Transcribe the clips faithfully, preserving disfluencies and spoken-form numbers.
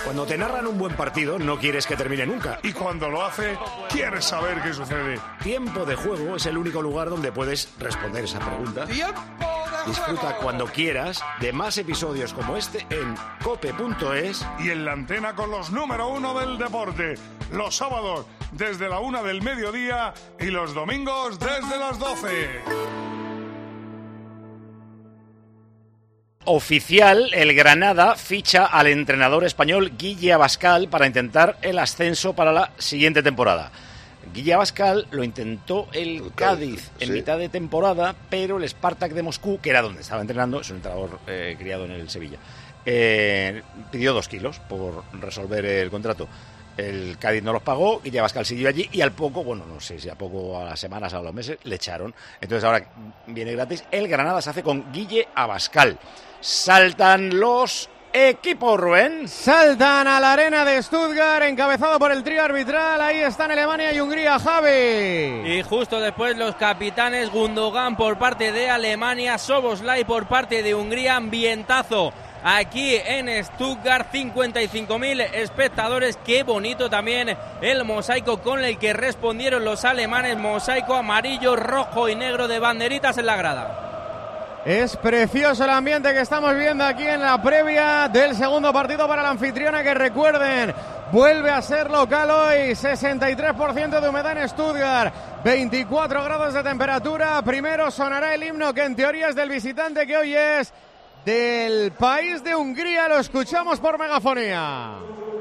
Cuando te narran un buen partido, no quieres que termine nunca. Y cuando lo hace, quieres saber qué sucede. Tiempo de Juego es el único lugar donde puedes responder esa pregunta. ¡Tiempo de Disfruta juego! cuando quieras de más episodios como este en cope punto es. Y en la antena con los número uno del deporte. Los sábados desde la una del mediodía y los domingos desde las doce. Oficial, el Granada ficha al entrenador español Guille Abascal para intentar el ascenso para la siguiente temporada. Guille Abascal lo intentó el, el Cádiz, Cádiz en sí. mitad de temporada, pero el Spartak de Moscú, que era donde estaba entrenando, es un entrenador eh, criado en el Sevilla, eh, pidió dos kilos por resolver el contrato. El Cádiz no los pagó, Guille Abascal siguió allí y al poco, bueno, no sé si a poco, a las semanas, a los meses, le echaron. Entonces ahora viene gratis. El Granada se hace con Guille Abascal. Saltan los equipos, Rubén. Saltan a la arena de Stuttgart, encabezado por el trío arbitral. Ahí están Alemania y Hungría, Javi. Y justo después los capitanes, Gundogan por parte de Alemania, Szoboszlai por parte de Hungría. Ambientazo aquí en Stuttgart, cincuenta y cinco mil espectadores. Qué bonito también el mosaico con el que respondieron los alemanes. Mosaico amarillo, rojo y negro de banderitas en la grada. Es precioso el ambiente que estamos viendo aquí en la previa del segundo partido para la anfitriona, que recuerden, vuelve a ser local hoy. Sesenta y tres por ciento de humedad en Stuttgart, veinticuatro grados de temperatura. Primero sonará el himno, que en teoría es del visitante, que hoy es del país de Hungría. Lo escuchamos por megafonía.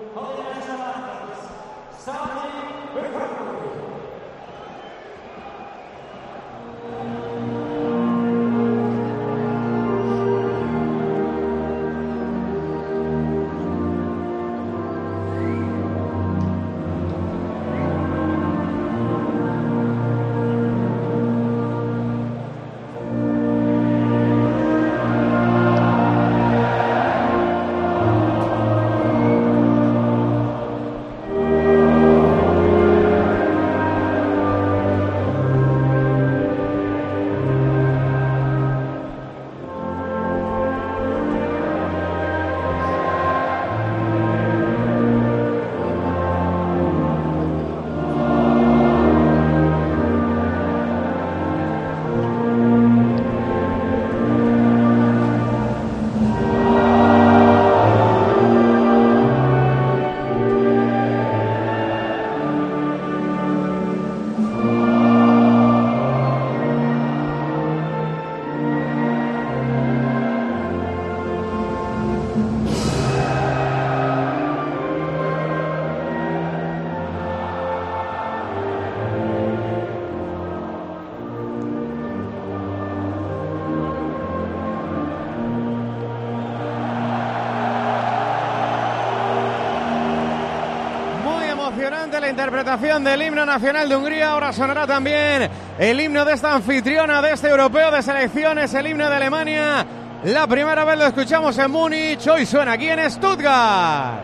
La interpretación del himno nacional de Hungría. Ahora sonará también el himno de esta anfitriona de este europeo de selecciones, el himno de Alemania. La primera vez lo escuchamos en Múnich, hoy suena aquí en Stuttgart.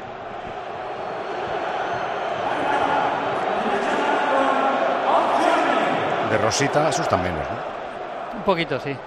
De Rosita asusta menos, ¿no? Un poquito, sí.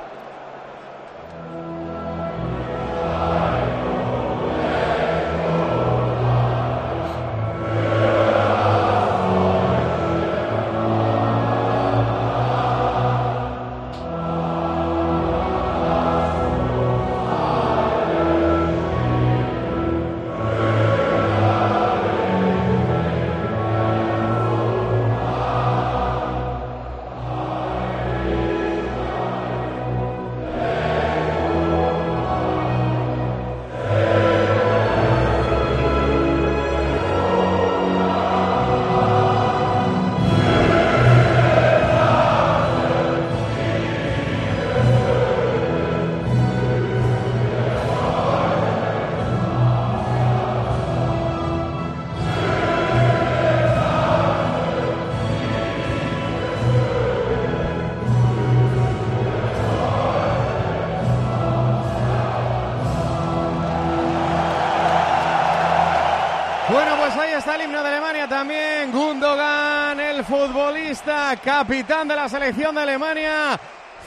Bueno, pues ahí está el himno de Alemania también. Gundogan, el futbolista, capitán de la selección de Alemania,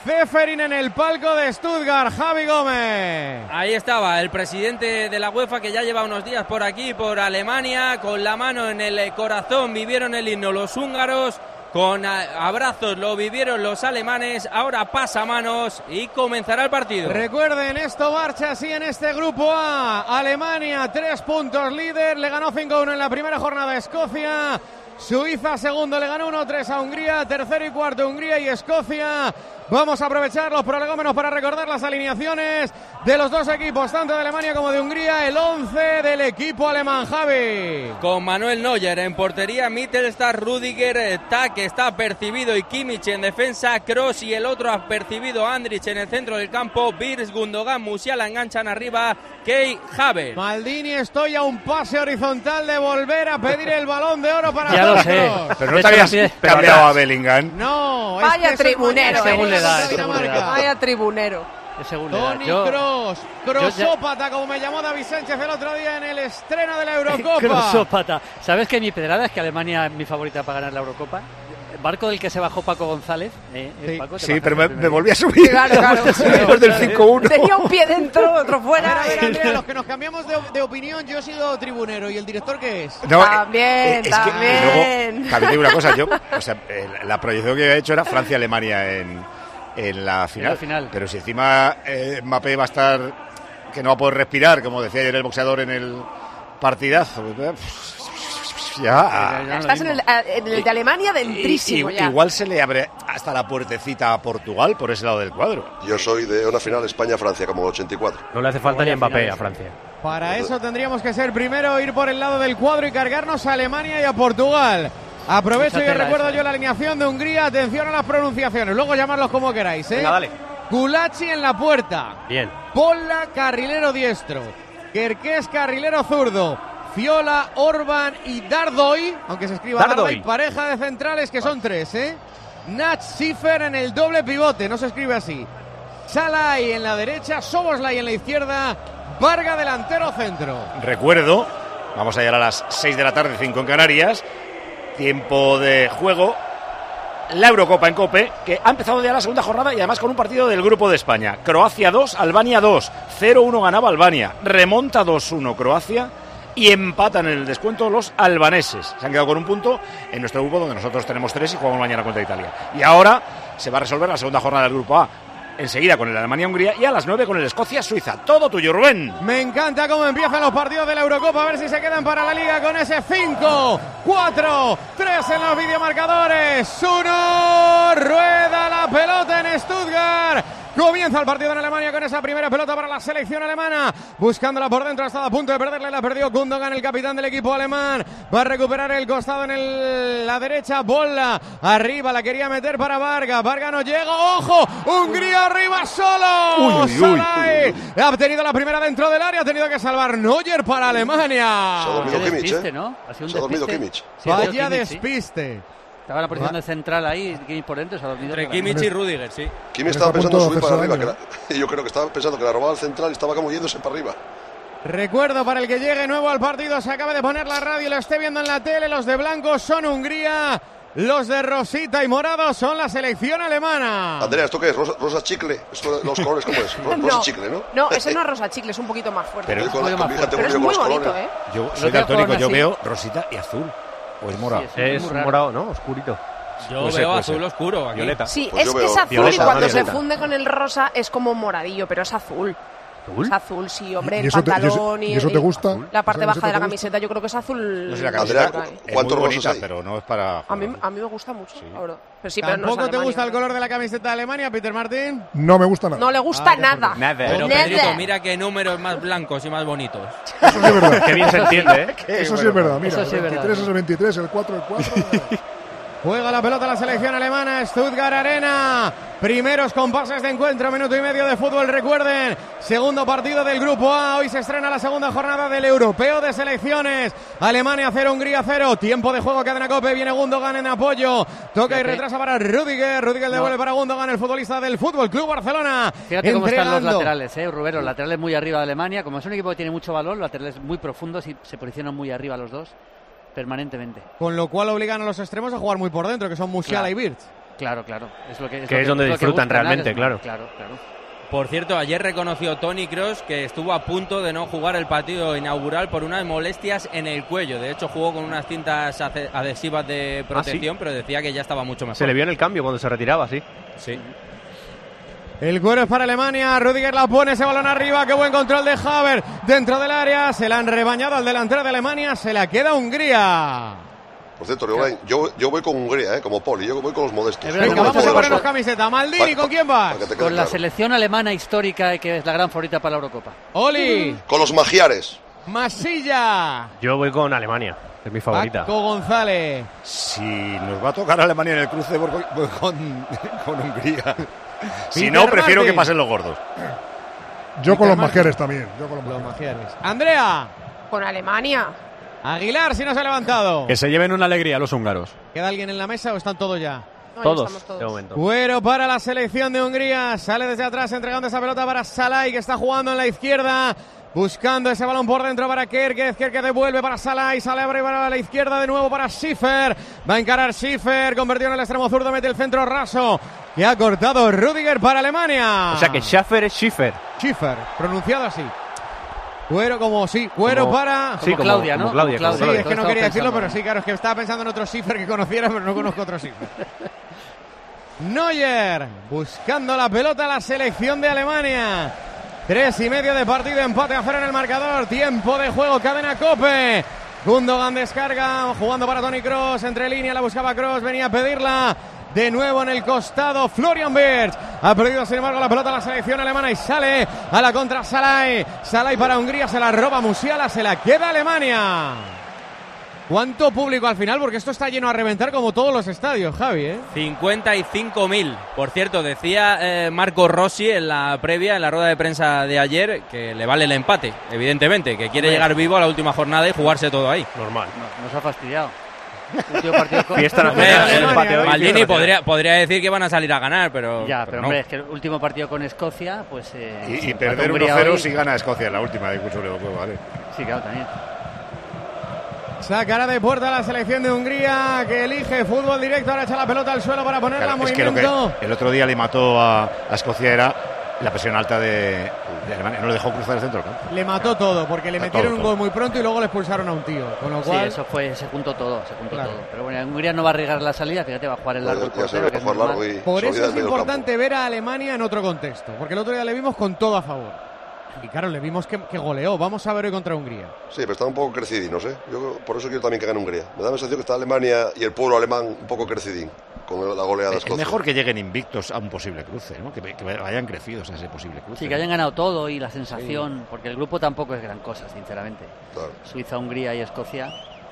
Ceferin en el palco de Stuttgart. Javi Gómez. Ahí estaba el presidente de la UEFA, que ya lleva unos días por aquí, por Alemania, con la mano en el corazón. Vivieron el himno los húngaros, con abrazos lo vivieron los alemanes. Ahora pasamanos y comenzará el partido. Recuerden, esto marcha así en este grupo A. Alemania, tres puntos líder, le ganó cinco uno en la primera jornada a Escocia. Suiza segundo, le ganó uno tres a Hungría. Tercero y cuarto Hungría y Escocia. Vamos a aprovechar los prolegómenos para recordar las alineaciones de los dos equipos, tanto de Alemania como de Hungría. El once del equipo alemán, Javi. Con Manuel Neuer en portería, Mittelstadt, Rüdiger, Tak está percibido y Kimmich en defensa, Kroos y el otro apercibido Andrich en el centro del campo, Wirtz, Gundogan, Musiala enganchan arriba, Kai Havertz. Maldini, estoy a un pase horizontal de volver a pedir el Balón de Oro para ya lo nosotros. sé. Pero no te habías cambiado a Bellingham. No, vaya es que tribunero, es según le da, es según le da. Vaya tribunero. Es según le da. Toni Yo- Kroos, yo Kroosópata, como me llamó David Sánchez el otro día en el estreno de la Eurocopa. Kroosópata. ¿Sabes que mi pedrada es que Alemania es mi favorita para ganar la Eurocopa? El barco del que se bajó Paco González. Eh, Sí. Paco, te Sí, bajaste pero me, el primer me día. volví a subir. Claro, claro. Después del cinco uno. Tenía un pie dentro, otro A ver, fuera. a ver, Andrea, los que nos cambiamos de, de opinión, yo he sido tribunero. ¿Y el director qué es? No, eh, También, eh, es que- también. y luego, también te digo una cosa, yo, o sea, eh, la proyección que había hecho era Francia-Alemania en, en la final. la final. Pero si encima eh, Mbappé va a estar, que no va a poder respirar, como decía ayer el boxeador en el partidazo, pues, ya... Era lo Estás en mismo. el, en el de Alemania dentrísimo I- i- ya. Igual se le abre hasta la puertecita a Portugal por ese lado del cuadro. Yo soy de una final España-Francia, como el ochenta y cuatro. No le hace falta ni a Mbappé finales. a Francia. Para eso tendríamos que ser primero, ir por el lado del cuadro y cargarnos a Alemania y a Portugal. Aprovecho Mucha y os tela recuerdo esa. yo la alineación de Hungría. Atención a las pronunciaciones, luego llamarlos como queráis, ¿eh? Venga, dale. Gulachi en la puerta. Bien. Polla, carrilero diestro. Kerkés, carrilero zurdo. Fiola, Orban y Dardoy, aunque se escriba Dardoy, Dardoy. pareja de centrales que son tres, ¿eh? Nach Schiffer en el doble pivote, no se escribe así. Salai en la derecha, Soboslai en la izquierda, Varga delantero centro. Recuerdo, vamos a llegar a las seis de la tarde, cinco en Canarias, tiempo de juego, la Eurocopa en COPE, que ha empezado ya la segunda jornada y además con un partido del Grupo de España. Croacia dos, Albania dos, cero uno ganaba Albania, remonta dos uno Croacia y empatan en el descuento los albaneses. Se han quedado con un punto en nuestro grupo, donde nosotros tenemos tres y jugamos mañana contra Italia. Y ahora se va a resolver la segunda jornada del Grupo A, enseguida con el Alemania-Hungría y a las nueve con el Escocia-Suiza. Todo tuyo, Rubén. Me encanta cómo empiezan los partidos de la Eurocopa, a ver si se quedan para la Liga con ese cinco, cuatro, tres en los videomarcadores. Uno, rueda la pelota en Stuttgart. Comienza el partido en Alemania con esa primera pelota para la selección alemana. Buscándola por dentro, ha estado a punto de perderla y la perdió Gundogan, el capitán del equipo alemán. Va a recuperar el costado en el, la derecha. Bola arriba, la quería meter para Varga. Varga no llega. ¡Ojo! Hungría arriba solo. Uy, uy, uy. Salai ha tenido la primera dentro del área. Ha tenido que salvar Neuer para Alemania. Se ha dormido Qué Kimmich, despiste, ¿eh? ¿no? Ha sido un Se ha dormido despiste. Kimmich. Sí, ha sido Vaya Kimmich, sí. despiste. Estaba en la posición de central ahí, Kimmich por dentro, se ha dormido. Entre Kimmich y Rüdiger, sí. Kimmich estaba Está a pensando en punto subir de para hacerse arriba. Que la- yo creo que estaba pensando que la robaba al central y estaba como yéndose para arriba. Recuerdo para el que llegue nuevo al partido, se acaba de poner la radio y lo esté viendo en la tele. Los de blanco son Hungría, los de rosita y morado son la selección alemana. Andrea, ¿esto qué es? ¿Rosa, rosa chicle? ¿Esto de los colores cómo es? Ro- Rosa No, chicle, ¿no? no, eso no es rosa chicle, es un poquito más fuerte. Pero- Yo con, Pero con mi hija tengo Pero es yo con muy los bonito, colores. ¿eh? Yo Los soy de daltónico, color yo así. veo rosita y azul. O es morado. Sí, Es muy raro. morado, ¿no? Oscurito. Yo Puede ser, veo puede azul ser. oscuro aquí. Violeta. Sí, Pues es yo que veo es azul violeta, y cuando una se violeta. funde con el rosa es como moradillo, pero es azul. ¿Azul? Es azul, sí, hombre, ¿Y el eso te- y eso- pantalón y, y eso te y gusta? la parte ¿Esa baja de la camiseta te camiseta yo creo que es azul. No sé, la Andrea, camiseta ¿cu- es cuántos muy rosas bonita, hay? pero no es para... A mí, a mí me gusta mucho, Sí. la verdad. Pero sí, pero no es ¿Tampoco te Alemania, gusta el ¿verdad? color de la camiseta de Alemania, Peter Martín? No me gusta nada. No le gusta Ah, ya sé nada. Nada. Pero Nada. Pedrito, mira qué números más blancos y más bonitos. Eso sí es verdad. Qué bien se entiende, ¿eh? Eso sí es verdad. Mira, Eso sí el es verdad. veintitrés es el veintitrés, el cuatro el cuatro. Juega la pelota la selección alemana, Stuttgart Arena. Primeros compases de encuentro, minuto y medio de fútbol, recuerden. Segundo partido del Grupo A. Hoy se estrena la segunda jornada del Europeo de Selecciones. Alemania cero, Hungría cero. Tiempo de juego, cadena COPE. Viene Gundogan en apoyo. Toca y Fíjate. retrasa para Rüdiger. Rüdiger No. devuelve para Gundogan, el futbolista del Fútbol Club Barcelona. Fíjate cómo están los Entregando. laterales, ¿eh, Rubén? Los laterales muy arriba de Alemania. Como es un equipo que tiene mucho valor, los laterales muy profundos y se posicionan muy arriba los dos, permanentemente. Con lo cual obligan a los extremos a jugar muy por dentro, que son Musiala Claro. y Wirtz. Claro, claro. Es lo que, es que lo es donde lo que disfrutan buscan, realmente, Nagelsmann. claro. Claro, claro. Por cierto, ayer reconoció Toni Kroos que estuvo a punto de no jugar el partido inaugural por unas molestias en el cuello. De hecho, jugó con unas cintas adhesivas de protección, ¿Ah, sí? pero decía que ya estaba mucho mejor. Se le vio en el cambio cuando se retiraba, sí. Sí. El cuero es para Alemania, Rüdiger la pone, ese balón arriba, qué buen control de Havertz dentro del área, se la han rebañado al delantero de Alemania, se la queda Hungría. Por cierto, Riolain, yo, yo voy con Hungría, ¿eh? Como Poli, yo voy con los modestos. Es verdad, Venga, no, vamos no, a no, ponernos Pa- camiseta. Maldini, pa- ¿con quién vas? para que te quede Con la claro. selección alemana histórica, que es la gran favorita para la Eurocopa. Oli, Con los magiares. Masilla, Yo voy con Alemania, es mi favorita. Paco González. Si nos va a tocar Alemania en el cruce, voy con, voy con, con Hungría. Si Peter no, prefiero Martin. que pasen los gordos. Yo con los Martin. magiares también. Yo con los Los magiares. magiares. Andrea, Con Alemania. Aguilar, si no se ha levantado. Que se lleven una alegría los húngaros. ¿Queda alguien en la mesa o están todos ya? No, ya Todos, estamos todos. de momento. Cuero para la selección de Hungría. Sale desde atrás entregando esa pelota para Salai, que está jugando en la izquierda. Buscando ese balón por dentro para Kerkez. Kerkez devuelve para Salai. Salai abre para la izquierda de nuevo para Schiffer. Va a encarar Schiffer. Convertido en el extremo zurdo. Mete el centro raso. Que ha cortado Rüdiger para Alemania. O sea que Schaffer es Schiffer. Schiffer, pronunciado así. Cuero como sí. Cuero Como- para... Sí, como Claudia, como ¿no? Claudia, Como como Sí, Claudia. es que no Estaba quería decirlo, pensando. pero sí, claro, es que estaba pensando en otro Schiffer que conociera, pero no conozco otro Schiffer. Neuer, buscando la pelota a la selección de Alemania. Tres y medio de partido, empate a cero en el marcador. Tiempo de juego, cadena Cope. Gundogan descarga, jugando para Toni Kroos, entre línea, la buscaba Kroos, venía a pedirla. De nuevo en el costado, Florian Wirtz. Ha perdido, sin embargo, la pelota a la selección alemana y sale a la contra Salai. Salai para Hungría, se la roba Musiala, se la queda Alemania. ¿Cuánto público al final? Porque esto está lleno a reventar como todos los estadios, Javi, ¿eh? cincuenta y cinco mil. Por cierto, decía eh, Marco Rossi en la previa, en la rueda de prensa de ayer, que le vale el empate, evidentemente, que quiere Hombre. llegar vivo a la última jornada y jugarse todo ahí. Normal. No, nos ha fastidiado. Último partido con... Fiesta Hombre, nacional, eh, el empate hoy, Maldini fiesta podría, nacional. podría decir que van a salir a ganar, pero, Ya, pero pero no. hombre, es que el último partido con Escocia, pues... Eh, Y, si y empata perder uno Hungría cero hoy- si gana Escocia en la última de sobre el juego, ¿vale? Sí, claro, también. Sacará de puerta la selección de Hungría, que elige fútbol directo. Ahora echa la pelota al suelo para ponerla en Claro, es que lo movimiento. que el otro día le mató a, a Escocia era la presión alta de, de Alemania. No le dejó cruzar el centro del campo. Le mató todo, porque le Todo, metieron un todo. gol muy pronto y luego le expulsaron a un tío. Con lo Sí, cual, eso fue, se juntó todo, se juntó Claro. todo. Pero bueno, Hungría no va a arriesgar la salida, fíjate, va a jugar el largo el Ya se portero, ve que es jugar normal. largo y por se eso olvida es del medio importante campo. ver a Alemania en otro contexto. Porque el otro día le vimos con todo a favor. Y claro, le vimos que, que goleó. Vamos a ver hoy contra Hungría. Sí, pero están un poco crecidinos, ¿eh? Yo por eso quiero también que gane Hungría. Me da la sensación que está Alemania y el pueblo alemán un poco crecidín con la goleada de Es, es Escocia. mejor que lleguen invictos a un posible cruce, ¿no? Que, que vayan crecidos a ese posible cruce. Sí, que hayan ganado todo y la sensación, porque el grupo tampoco es gran cosa, sinceramente. Claro. Suiza, Hungría y Escocia.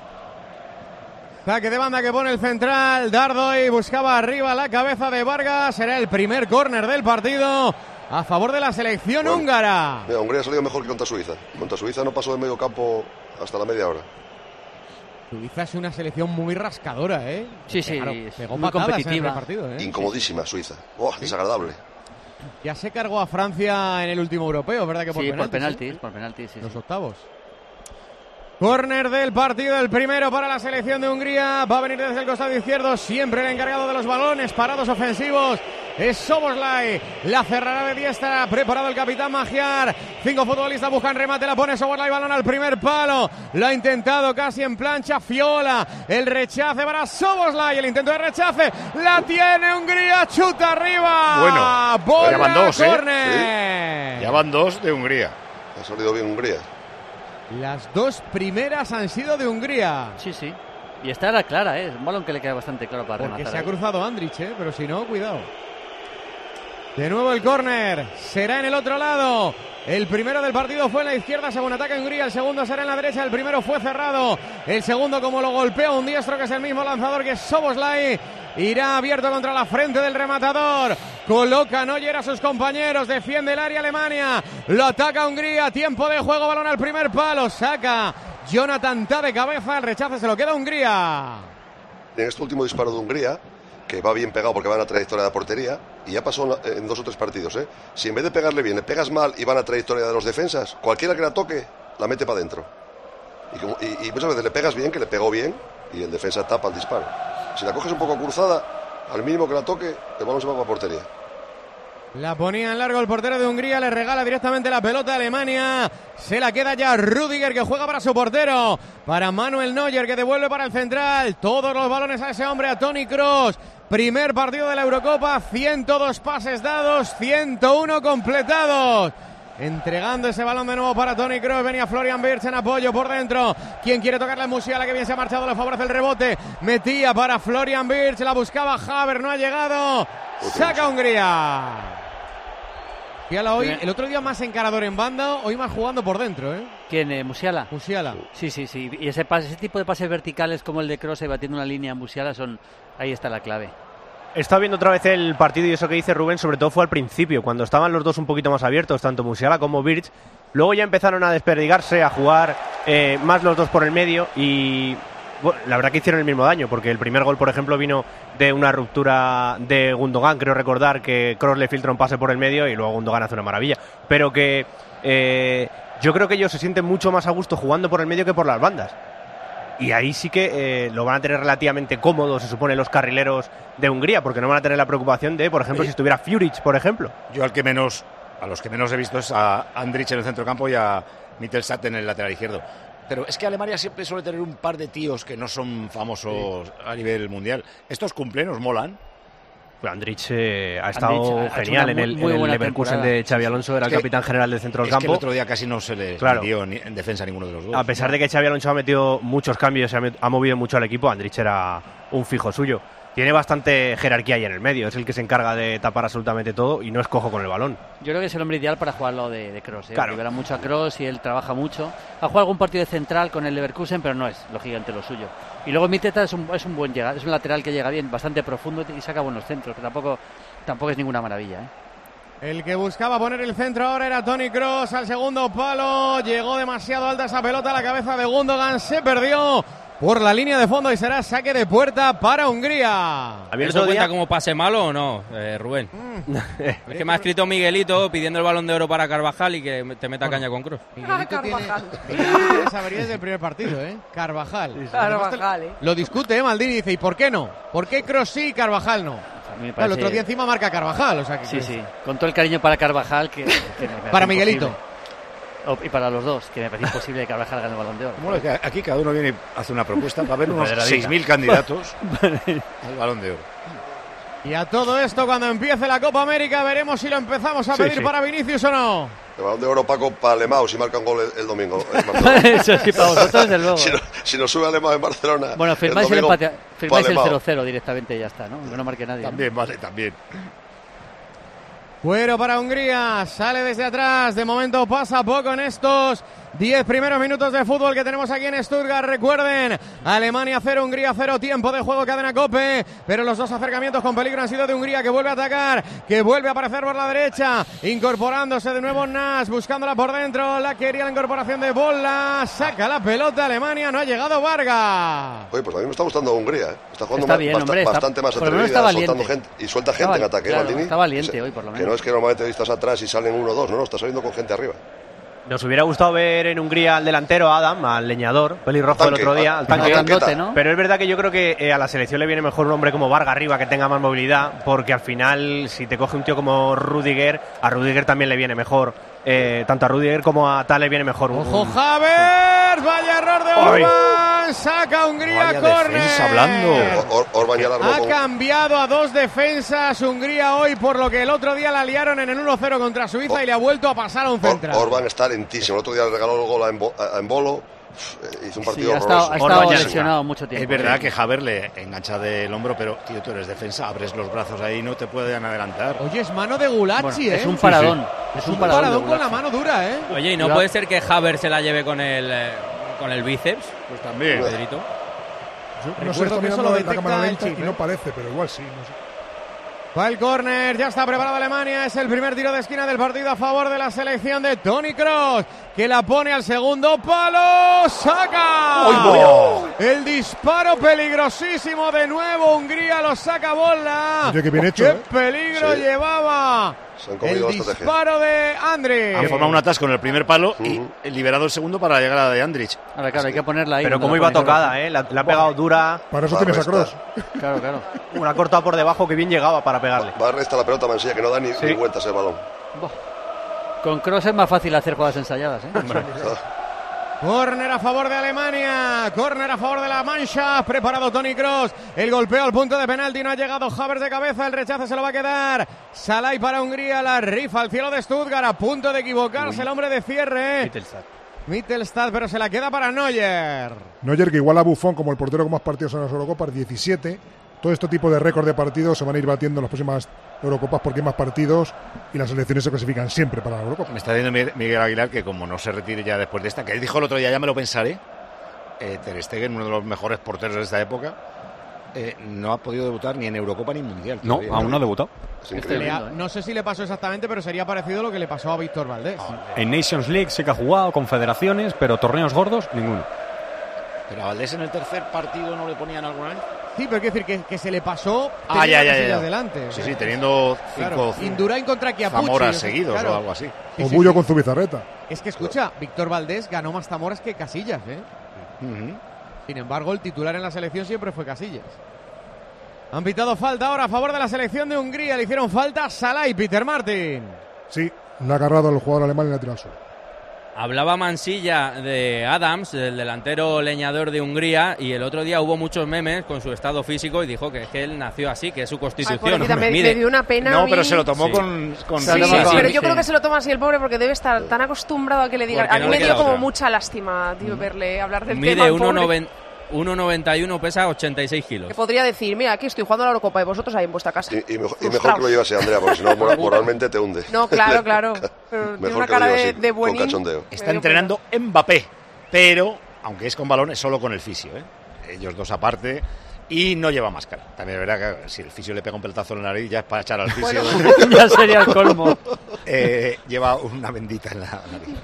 Saque de banda que pone el central. Dardoy buscaba arriba la cabeza de Vargas. Será el primer córner del partido a favor de la selección Bueno. húngara. Mira, Hungría ha salido mejor que contra Suiza. Contra Suiza no pasó del medio campo hasta la media hora. Suiza es una selección muy rascadora, ¿eh? Sí, sí, Claro, es pegó muy patadas competitiva. en el partido, ¿eh? Incomodísima Suiza. Oh, desagradable. Ya se cargó a Francia en el último europeo, ¿verdad? Que por Sí, penaltis, por penaltis, ¿eh? por penaltis, sí, Los sí. octavos. Córner del partido, el primero para la selección de Hungría. Va a venir desde el costado izquierdo, siempre el encargado de los balones, parados ofensivos. Es Soboslai, la cerrará de diestra, preparado el capitán Magyar. Cinco futbolistas buscan remate, la pone Soboslai, balón al primer palo. Lo ha intentado casi en plancha Fiola. El rechace para Soboslai, el intento de rechace. La tiene Hungría, chuta arriba. Bueno, bola, ya van dos, ¿eh? córner. Ya van dos de Hungría. Ha salido bien Hungría. Las dos primeras han sido de Hungría. Sí, sí. Y esta era clara, ¿eh? Es un balón que le queda bastante claro para Porque rematar. se ha ahí. cruzado Andrich, ¿eh? Pero si no, cuidado. De nuevo el córner. Será en el otro lado. El primero del partido fue en la izquierda, según ataca Hungría. El segundo será en la derecha. El primero fue cerrado. El segundo, como lo golpea un diestro, que es el mismo lanzador que Soboslai, irá abierto contra la frente del rematador. Coloca Neuer a sus compañeros. Defiende el área Alemania. Lo ataca Hungría. Tiempo de juego. Balón al primer palo. Saca Jonathan Tah de cabeza. El rechace se lo queda a Hungría. En este último disparo de Hungría, que va bien pegado porque va en la trayectoria de la portería, y ya pasó en, en dos o tres partidos, ¿eh? Si en vez de pegarle bien, le pegas mal y va en la trayectoria de los defensas, cualquiera que la toque, la mete para adentro. Y, como- y- y muchas veces le pegas bien, que le pegó bien, y el defensa tapa el disparo. Si la coges un poco cruzada, Al mínimo que la toque, el balón se va para portería. La ponía en largo el portero de Hungría, le regala directamente la pelota a Alemania. Se la queda ya Rüdiger, que juega para su portero. Para Manuel Neuer, que devuelve para el central. Todos los balones a ese hombre, a Toni Kroos. Primer partido de la Eurocopa, ciento dos pases dados, ciento uno completados. Entregando ese balón de nuevo para Toni Kroos. Venía Florian Wirtz en apoyo por dentro. Quien quiere tocarle a Musiala, que bien se ha marchado, le favorece el rebote. Metía para Florian Wirtz, la buscaba Havertz, no ha llegado. Saca Hungría. Musiala hoy, el otro día más encarador en banda, hoy más jugando por dentro, ¿eh? ¿Quién? Eh, ¿Musiala? Musiala. Sí, sí, sí. Y ese, pase, ese tipo de pases verticales como el de Kroos, batiendo una línea en Musiala, son, ahí está la clave. He estado viendo otra vez el partido y eso que dice Rubén, sobre todo fue al principio, cuando estaban los dos un poquito más abiertos, tanto Musiala como Wirtz. Luego ya empezaron a desperdigarse, a jugar eh, más los dos por el medio y bueno, la verdad que hicieron el mismo daño, porque el primer gol, por ejemplo, vino de una ruptura de Gundogan. Creo recordar que Kroos le filtra un pase por el medio y luego Gundogan hace una maravilla. Pero que eh, yo creo que ellos se sienten mucho más a gusto jugando por el medio que por las bandas. Y ahí sí que eh, lo van a tener relativamente cómodo, se supone, los carrileros de Hungría, porque no van a tener la preocupación de, por ejemplo, Oye, si estuviera Fjuric, por ejemplo. Yo al que menos, a los que menos he visto es a Andrich en el centrocampo y a Mittelstadt en el lateral izquierdo. Pero es que Alemania siempre suele tener un par de tíos que no son famosos sí. a nivel mundial. ¿Estos cumplen, os molan? Pues Andrich eh, ha estado Andrich ha genial muy, en el, muy en el Leverkusen Leverkusen de Xabi Alonso, era es el que, capitán general del centro del es campo. Que el otro día casi no se le claro. metió ni en defensa a ninguno de los dos. A pesar de que Xabi Alonso ha metido muchos cambios, se ha, ha movido mucho al equipo, Andrich era un fijo suyo. Tiene bastante jerarquía ahí en el medio, es el que se encarga de tapar absolutamente todo y no es cojo con el balón. Yo creo que es el hombre ideal para jugarlo de, de Kroos, ¿eh? Claro. Libera mucho a Kroos y él trabaja mucho. Ha jugado algún partido de central con el Leverkusen, pero no es lógicamente lo suyo. Y luego Miteta es un, es un buen llega, es un lateral que llega bien, bastante profundo y saca buenos centros, que tampoco, tampoco es ninguna maravilla, ¿eh? El que buscaba poner el centro ahora era Toni Kroos al segundo palo. Llegó demasiado alta esa pelota a la cabeza de Gundogan, se perdió por la línea de fondo y será saque de puerta para Hungría. ¿Eso cuenta como pase malo o no, eh, Rubén? Mm. Es que me ha escrito Miguelito pidiendo el Balón de Oro para Carvajal y que te meta bueno, caña con Kroos. Miguelito, ah, Carvajal. Tiene, Miguelito tiene esa avería desde el primer partido, ¿eh? Carvajal. Carvajal, ¿eh? Lo discute, ¿eh? Maldini dice, ¿y por qué no? ¿Por qué Kroos sí y Carvajal no? Parece... Claro, el otro día encima marca Carvajal, o sea que... Sí, que... sí, con todo el cariño para Carvajal que... que me para Miguelito. Oh, y para los dos, que me parece imposible que Carvajal gane el Balón de Oro. Bueno, que aquí cada uno viene y hace una propuesta. Va a haber unos seis mil candidatos al Balón de Oro. Y a todo esto, cuando empiece la Copa América, veremos si lo empezamos a pedir sí, sí. para Vinicius o no. El Balón de Oro, Paco, para Alemão, si marca un gol el, el domingo. Eso sí, para vosotros, desde luego. Si, no, si nos sube Alemão en Barcelona. Bueno, firmáis el, el empate, firmáis el cero cero directamente y ya está, ¿no? Que no marque nadie. También, ¿no? vale, también. Cuero para Hungría, sale desde atrás, de momento pasa poco en estos diez primeros minutos de fútbol que tenemos aquí en Stuttgart. Recuerden, Alemania cero, Hungría cero, tiempo de juego, cadena COPE, pero los dos acercamientos con peligro han sido de Hungría, que vuelve a atacar, que vuelve a aparecer por la derecha, incorporándose de nuevo Nas, buscándola por dentro, la quería la incorporación de Bolla, saca la pelota Alemania, no ha llegado Vargas. Oye, pues a mí me está gustando Hungría, ¿eh? Está jugando está más, bien, basta, hombre, bastante está, más atrevida, soltando gente, y suelta gente está, en ataque, claro, Maldini. Está valiente hoy, por lo menos. Que no es que normalmente estás atrás y salen uno o dos, no, no, está saliendo con gente arriba. Nos hubiera gustado ver en Hungría al delantero, Adam, al leñador, pelirrojo del otro día, al tanque. Grandote, ¿no? Pero es verdad que yo creo que eh, a la selección le viene mejor un hombre como Vargas arriba, que tenga más movilidad, porque al final, si te coge un tío como Rüdiger, a Rüdiger también le viene mejor. Eh, tanto a Rüdiger como a Tal le viene mejor. Un, ¡Ojo, Havertz! ¡Vaya error de Orban! ¡Saca Hungría córner! hablando. Or, Orban ya ha con... cambiado a dos defensas Hungría hoy, por lo que el otro día la liaron en el uno cero contra Suiza Or, y le ha vuelto a pasar a un central. Or, Orban está lentísimo. El otro día le regaló el gol a, Embo, a Embolo. Hizo un partido sí, ha estado, ha estado lesionado mucho tiempo. Es verdad que Havertz le engancha del hombro, pero tío, tú eres defensa, abres los brazos ahí, no te pueden adelantar. Oye, es mano de Gulacsi, bueno, ¿eh? Es un paradón. Sí, sí. Es un un paradón, paradón con la mano dura, ¿eh? Oye, ¿y no puede ser que Havertz se la lleve con el, eh, con el bíceps? Pues también. Pedrito. No sé, está mirando la, la cámara lenta y no parece, pero igual sí, no sé. Va el córner, ya está preparada Alemania, es el primer tiro de esquina del partido a favor de la selección de Toni Kroos, que la pone al segundo palo, ¡saca! ¡Oh! El disparo peligrosísimo de nuevo. Hungría lo saca bola. Oye, qué bien hecho, ¡Qué ¿eh? peligro Sí. llevaba! El disparo de Andrich. Han formado un atasco en el primer palo y Uh-huh. liberado el segundo para la llegada de Andrich. Ahora, claro, hay que ponerla ahí. Pero donde cómo la iba pones, tocada, ¿eh? La, la ha pegado dura. Para eso Va, tienes a resta. Kroos. Claro, claro. Una ha cortado por debajo que bien llegaba para pegarle. Va a restar la pelota Mansilla, que no da ni, Sí. ni vueltas el balón. Con Kroos es más fácil hacer jugadas ensayadas, ¿eh? Córner a favor de Alemania, córner a favor de la Mannschaft, preparado Toni Kroos, el golpeo al punto de penalti, no ha llegado Havertz de cabeza, el rechace se lo va a quedar Salai para Hungría, la rifa al cielo de Stuttgart, a punto de equivocarse Uy. el hombre de cierre, Mittelstadt. Mittelstadt, pero se la queda para Neuer. Neuer, que igual a Buffon como el portero con más partidos en las Eurocopas, diecisiete. Todo este tipo de récord de partidos se van a ir batiendo en las próximas Eurocopas porque hay más partidos y las selecciones se clasifican siempre para la Eurocopa. Me está diciendo Miguel Aguilar que como no se retire ya después de esta, que él dijo el otro día, ya me lo pensaré, eh, Ter Stegen, uno de los mejores porteros de esta época, eh, no ha podido debutar ni en Eurocopa ni en Mundial. No, todavía. aún no ha debutado. Es Le increíble. ha- no sé si le pasó exactamente, pero sería parecido a lo que le pasó a Víctor Valdés. En Nations League sí que ha jugado, confederaciones, pero torneos gordos, ninguno. Pero a Valdés en el tercer partido no le ponían alguna vez. Sí, pero quiero decir que, que se le pasó Ah, teniendo ya, ya, Casillas ya. delante. Sí, sí, teniendo Claro, cinco Indurain contra Chiapucci. Zamoras o sea, seguidos claro. o algo así. Sí, O sí, Bullo sí. con Zubizarreta. Es que escucha, Víctor Valdés ganó más Zamoras que Casillas, ¿eh? Ujú. Sin embargo, el titular en la selección siempre fue Casillas. Han pitado falta ahora a favor de la selección de Hungría. Le hicieron falta Salai, Peter Martin. Sí, le ha agarrado al jugador alemán en lateral sur. Hablaba Mansilla de Adams, el delantero leñador de Hungría, y el otro día hubo muchos memes con su estado físico y dijo que es que él nació así, que es su Ay, constitución. pobrecita, me, Mide- me dio una pena. a No, mí. pero se lo tomó Sí. con, con Sí, Se lo sí, tomó con- pero yo sí. creo que se lo toma así el pobre porque debe estar tan acostumbrado a que le digan. Porque A mí no me le dio queda como otra. mucha lástima, tío, verle hablar del Mide tema. al uno pobre, noventa uno noventa y uno, pesa ochenta y seis kilos. que podría decir, mira, aquí estoy jugando a la Eurocopa y vosotros ahí en vuestra casa. Y, y mejor, y Frustrados. mejor que lo llevase Andrea, porque si no, mora- moralmente te hunde. No, claro, claro. Pero tiene Mejor una que lo cara lleve de, así, de con buenín. cachondeo. Está Me dio entrenando Mbappé, pero, aunque es con balones, solo con el fisio, ¿eh? Ellos dos aparte, y no lleva máscara. También es verdad que si el fisio le pega un pelotazo en la nariz, ya es para echar al fisio. Ya sería el colmo. Eh, lleva una bendita en la nariz.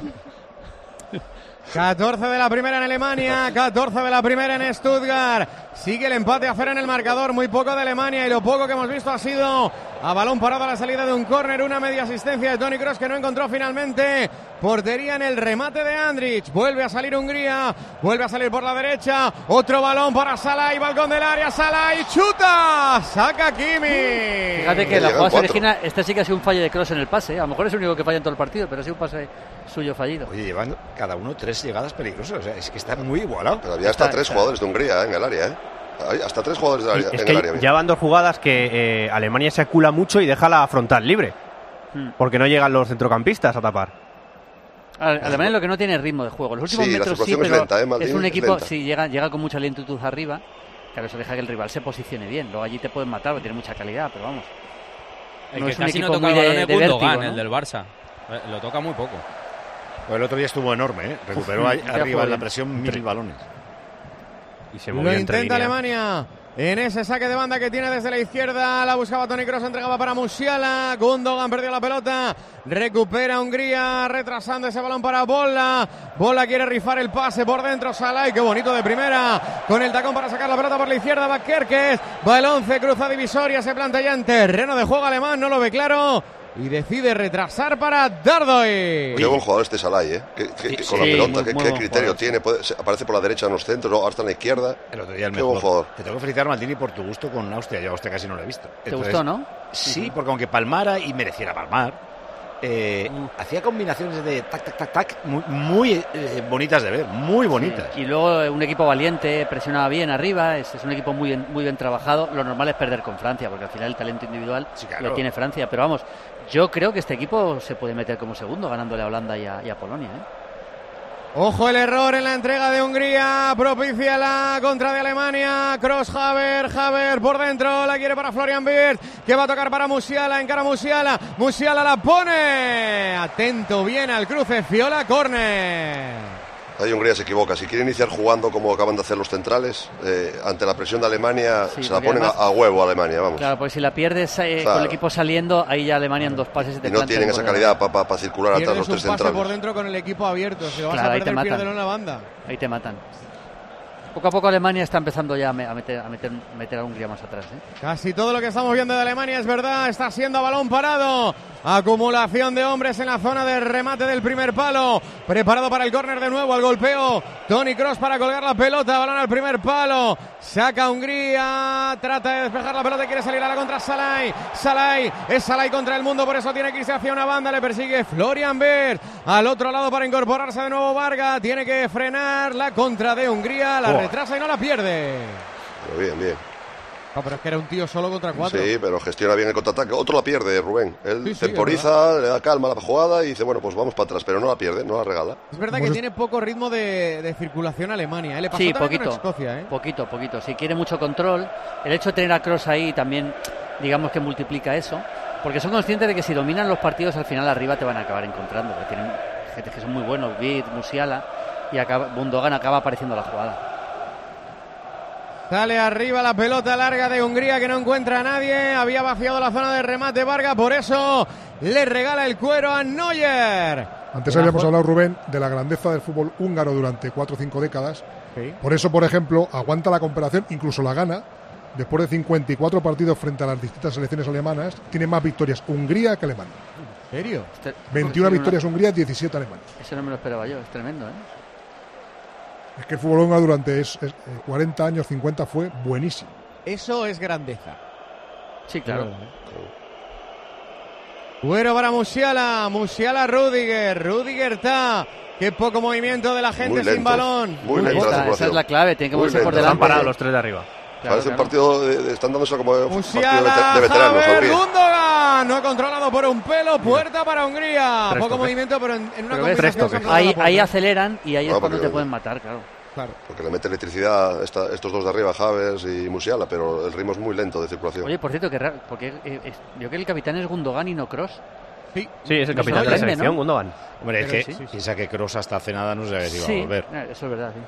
catorce de la primera en Alemania, catorce de la primera en Stuttgart. Sigue el empate a cero en el marcador, muy poco de Alemania y lo poco que hemos visto ha sido a balón parado a la salida de un córner, una media asistencia de Toni Kroos que no encontró finalmente portería en el remate de Andrich. Vuelve a salir Hungría, vuelve a salir por la derecha, otro balón para Salai, balcón del área, Salai, chuta, saca Kimi. Fíjate que Le la llegan jugada se cuatro. origina, este sí que ha sido un fallo de Kroos en el pase, ¿eh? A lo mejor es el único que falla en todo el partido, pero ha sido un pase suyo fallido. Oye, llevan cada uno tres llegadas peligrosas. O sea, es que está muy igualado. Pero había hasta Está- tres está. jugadores de Hungría, ¿eh? En el área, ¿eh? Hay hasta tres jugadores de Y área, es en que el área. ya van dos jugadas que eh, Alemania se acula mucho y deja la frontal libre. Hmm. Porque no llegan los centrocampistas a tapar. A- Alemania lo que no tiene es ritmo de juego. Los últimos Sí, la metros sí, circulación es pero lenta, ¿eh, Maldini? es un Es equipo, lenta. si llega, llega con mucha lentitud arriba, claro, eso deja que el rival se posicione bien. Luego allí te pueden matar porque tiene mucha calidad, pero vamos. El No que es un casi no equipo toca el muy de- balón es de Gundogan, vértigo, ¿no? el del Barça. Eh, Lo toca muy poco. Pues el otro día estuvo enorme, ¿eh? Recuperó Uf, ahí ya arriba jugó en la bien. presión mil balones. Y se Lo movió entre intenta líneas. Alemania en ese saque de banda que tiene desde la izquierda. La buscaba Toni Kroos, entregaba para Musiala. Gundogan perdió la pelota. Recupera Hungría, retrasando ese balón para Bola. Bola quiere rifar el pase por dentro. Salai, qué bonito de primera. Con el tacón para sacar la pelota por la izquierda. Va Kerkez. Va el once, cruza divisoria. Se planta ya en terreno de juego alemán. No lo ve claro. Y decide retrasar para Dardoy. Qué buen jugador este Salai, ¿eh? Que, que- que Sí, con la sí, pelota, muy- qué, muy qué buen criterio jugador. tiene. Puede- se- aparece por la derecha en los centros, luego hasta en la izquierda. El otro día el Qué mejor. buen jugador. Te tengo que felicitar, Maldini, por tu gusto con Austria. Yo a Austria casi no lo he visto. ¿Te Entonces, gustó, no? Sí, porque aunque palmara y mereciera palmar, eh, Mm. hacía combinaciones de tac, tac, tac, tac, muy, muy, eh, bonitas de ver, muy bonitas. Y luego eh, un equipo valiente, presionaba bien arriba, es, es un equipo muy bien, muy bien trabajado. Lo normal es perder con Francia, porque al final el talento individual Sí, claro. lo tiene Francia. Pero vamos, yo creo que este equipo se puede meter como segundo ganándole a Holanda y a, y a Polonia, ¿eh? Ojo el error en la entrega de Hungría, propicia la contra de Alemania, Kroos, Haver, Haver por dentro, la quiere para Florian Wirtz, que va a tocar para Musiala, encara Musiala, Musiala la pone, atento bien al cruce, Fiola, córner. Ahí Hungría se equivoca. Si quiere iniciar jugando como acaban de hacer los centrales, eh, ante la presión de Alemania, Sí, se la porque ponen además- a, a huevo a Alemania, vamos. Claro, porque si la pierdes eh, Claro. con el equipo saliendo, ahí ya Alemania en dos pases y te Y no plancha tienen el esa gol de- calidad para circular atrás Pierdes los un tres pase centrales. por dentro con el equipo abierto, si lo vas Claro, a ahí te perder, matan. piérdelo en la banda. Ahí te matan. Poco a poco Alemania está empezando ya a meter a, meter, meter a Hungría más atrás, ¿eh? Casi todo lo que estamos viendo de Alemania es verdad, está siendo balón parado. Acumulación de hombres en la zona de remate del primer palo. Preparado para el córner de nuevo, al golpeo. Toni Kroos para colgar la pelota, balón al primer palo. Saca Hungría, trata de despejar la pelota y quiere salir a la contra Salai. Salai, es Salai contra el mundo, por eso tiene que irse hacia una banda, le persigue Florian Wirtz. Al otro lado para incorporarse de nuevo Varga, tiene que frenar la contra de Hungría, la oh. retrasa y no la pierde. Pero bien, bien. No, pero es que era un tío solo contra cuatro. Sí, pero gestiona bien el contraataque. Otro la pierde, Rubén. Él sí, sí, temporiza, le da calma a la jugada y dice, bueno, pues vamos para atrás, pero no la pierde, no la regala. Es verdad que tiene poco ritmo de, de circulación Alemania, ¿eh? Le pasó sí, también poquito, con Escocia, ¿eh? poquito, poquito. Si quiere mucho control, el hecho de tener a Kroos ahí también, digamos que multiplica eso, porque son conscientes de que si dominan los partidos al final arriba te van a acabar encontrando, porque tienen gente que son muy buenos, Wirtz, Musiala, y acaba, Gundogan acaba apareciendo la jugada. Sale arriba la pelota larga de Hungría que no encuentra a nadie. Había vaciado la zona de remate Varga, por eso le regala el cuero a Neuer. Antes habíamos hablado, Rubén, de la grandeza del fútbol húngaro durante cuatro o cinco décadas. Sí. Por eso, por ejemplo, aguanta la comparación, incluso la gana. Después de cincuenta y cuatro partidos frente a las distintas selecciones alemanas, tiene más victorias Hungría que Alemania. ¿En serio? Este, veintiuna victorias una... Hungría, diecisiete Alemania. Eso no me lo esperaba yo, es tremendo, ¿eh? Es que el fútbol húngaro durante es, es, cuarenta años, cincuenta fue buenísimo. Eso es grandeza. Sí, claro. Bueno para Musiala, Musiala Rudiger, Rudiger está. Qué poco movimiento de la gente sin balón. Muy lento. Esa es la clave, tiene que moverse por delante. Están parados los tres de arriba. Claro, Parece claro. un partido, de, de, están dándose como Musiala, partido de, de veteranos. Javier Gundogan, no ha controlado por un pelo, puerta para Hungría. Tres Poco toques. movimiento, pero en, en una combinación. Ahí, ahí aceleran y ahí no, es cuando te pueden matar, claro. Claro. Porque le mete electricidad esta, estos dos de arriba, Havertz y Musiala, pero el ritmo es muy lento de circulación. Oye, por cierto, que raro, porque eh, es, yo creo que el capitán es Gundogan y no Kroos. Sí, sí, es el capitán de la selección, ¿no? Gundogan. Hombre, es que sí, sí. piensa que Kroos hasta hace nada no se si iba sí, a volver. Eso es verdad, sí.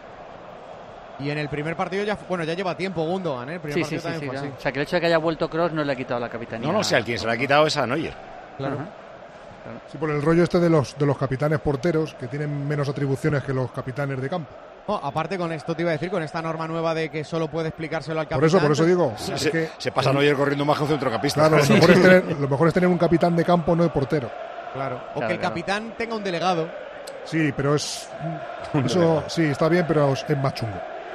Y en el primer partido ya, bueno, ya lleva tiempo Gundogan, ¿eh? El primer sí, partido sí, sí, también sí, fue claro. así. O sea, que el hecho de que haya vuelto Kroos no le ha quitado la capitanía. No, no, si al quien se le ha quitado es a Neuer. Claro. Uh-huh. Claro. Sí, por el rollo este de los de los capitanes porteros, que tienen menos atribuciones que los capitanes de campo. Oh, aparte con esto te iba a decir, con esta norma nueva de que solo puede explicárselo al capitán. Por eso, por eso digo. Se, es se, que, se pasa Neuer corriendo más que un centrocampista. Claro, lo mejor, es tener, lo mejor es tener un capitán de campo, no de portero. Claro. O claro, que el claro. capitán tenga un delegado. Sí, pero es... Eso sí, está bien, pero es más chungo.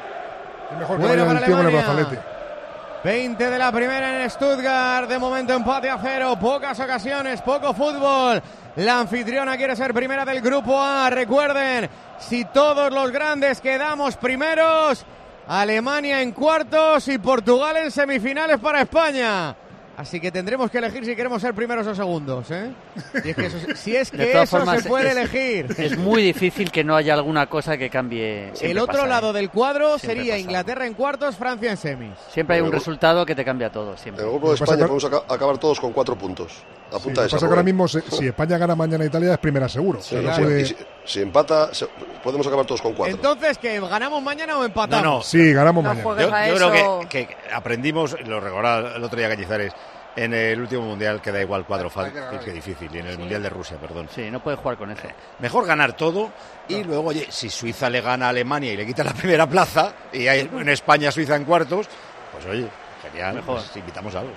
Es mejor que bueno, vaya el tío con el brazalete. veinte de la primera en Stuttgart. De momento empate a cero. Pocas ocasiones, poco fútbol. La anfitriona quiere ser primera del grupo A. Recuerden, si todos los grandes quedamos primeros, Alemania en cuartos y Portugal en semifinales para España. Así que tendremos que elegir si queremos ser primeros o segundos, ¿eh? Si es que eso, si es que eso formas, se puede es, elegir. Es muy difícil que no haya alguna cosa que cambie. El otro pasa, lado ¿eh? del cuadro siempre sería pasa. Inglaterra en cuartos, Francia en semis. Siempre hay un resultado que te cambia todo. Siempre. En el grupo de España podemos aca- acabar todos con cuatro puntos. Apunta sí, esa. Pasa que ahora mismo, si, si España gana mañana a Italia, es primera seguro. Sí, o sea, claro. no puede... y si, si empata, se, podemos acabar todos con cuatro. Entonces, ¿qué? ¿Ganamos mañana o empatamos? No, no. Sí, ganamos no mañana. Yo, yo creo que, que aprendimos, lo recordaba el otro día Cañizares, en el último mundial que da igual cuatro faltas, que difícil, y en el sí. mundial de Rusia, perdón. Sí, no puedes jugar con eso. Eh, mejor ganar todo y no. luego, oye, si Suiza le gana a Alemania y le quita la primera plaza y hay en España Suiza en cuartos, pues oye, genial, mejor. Pues invitamos a algo.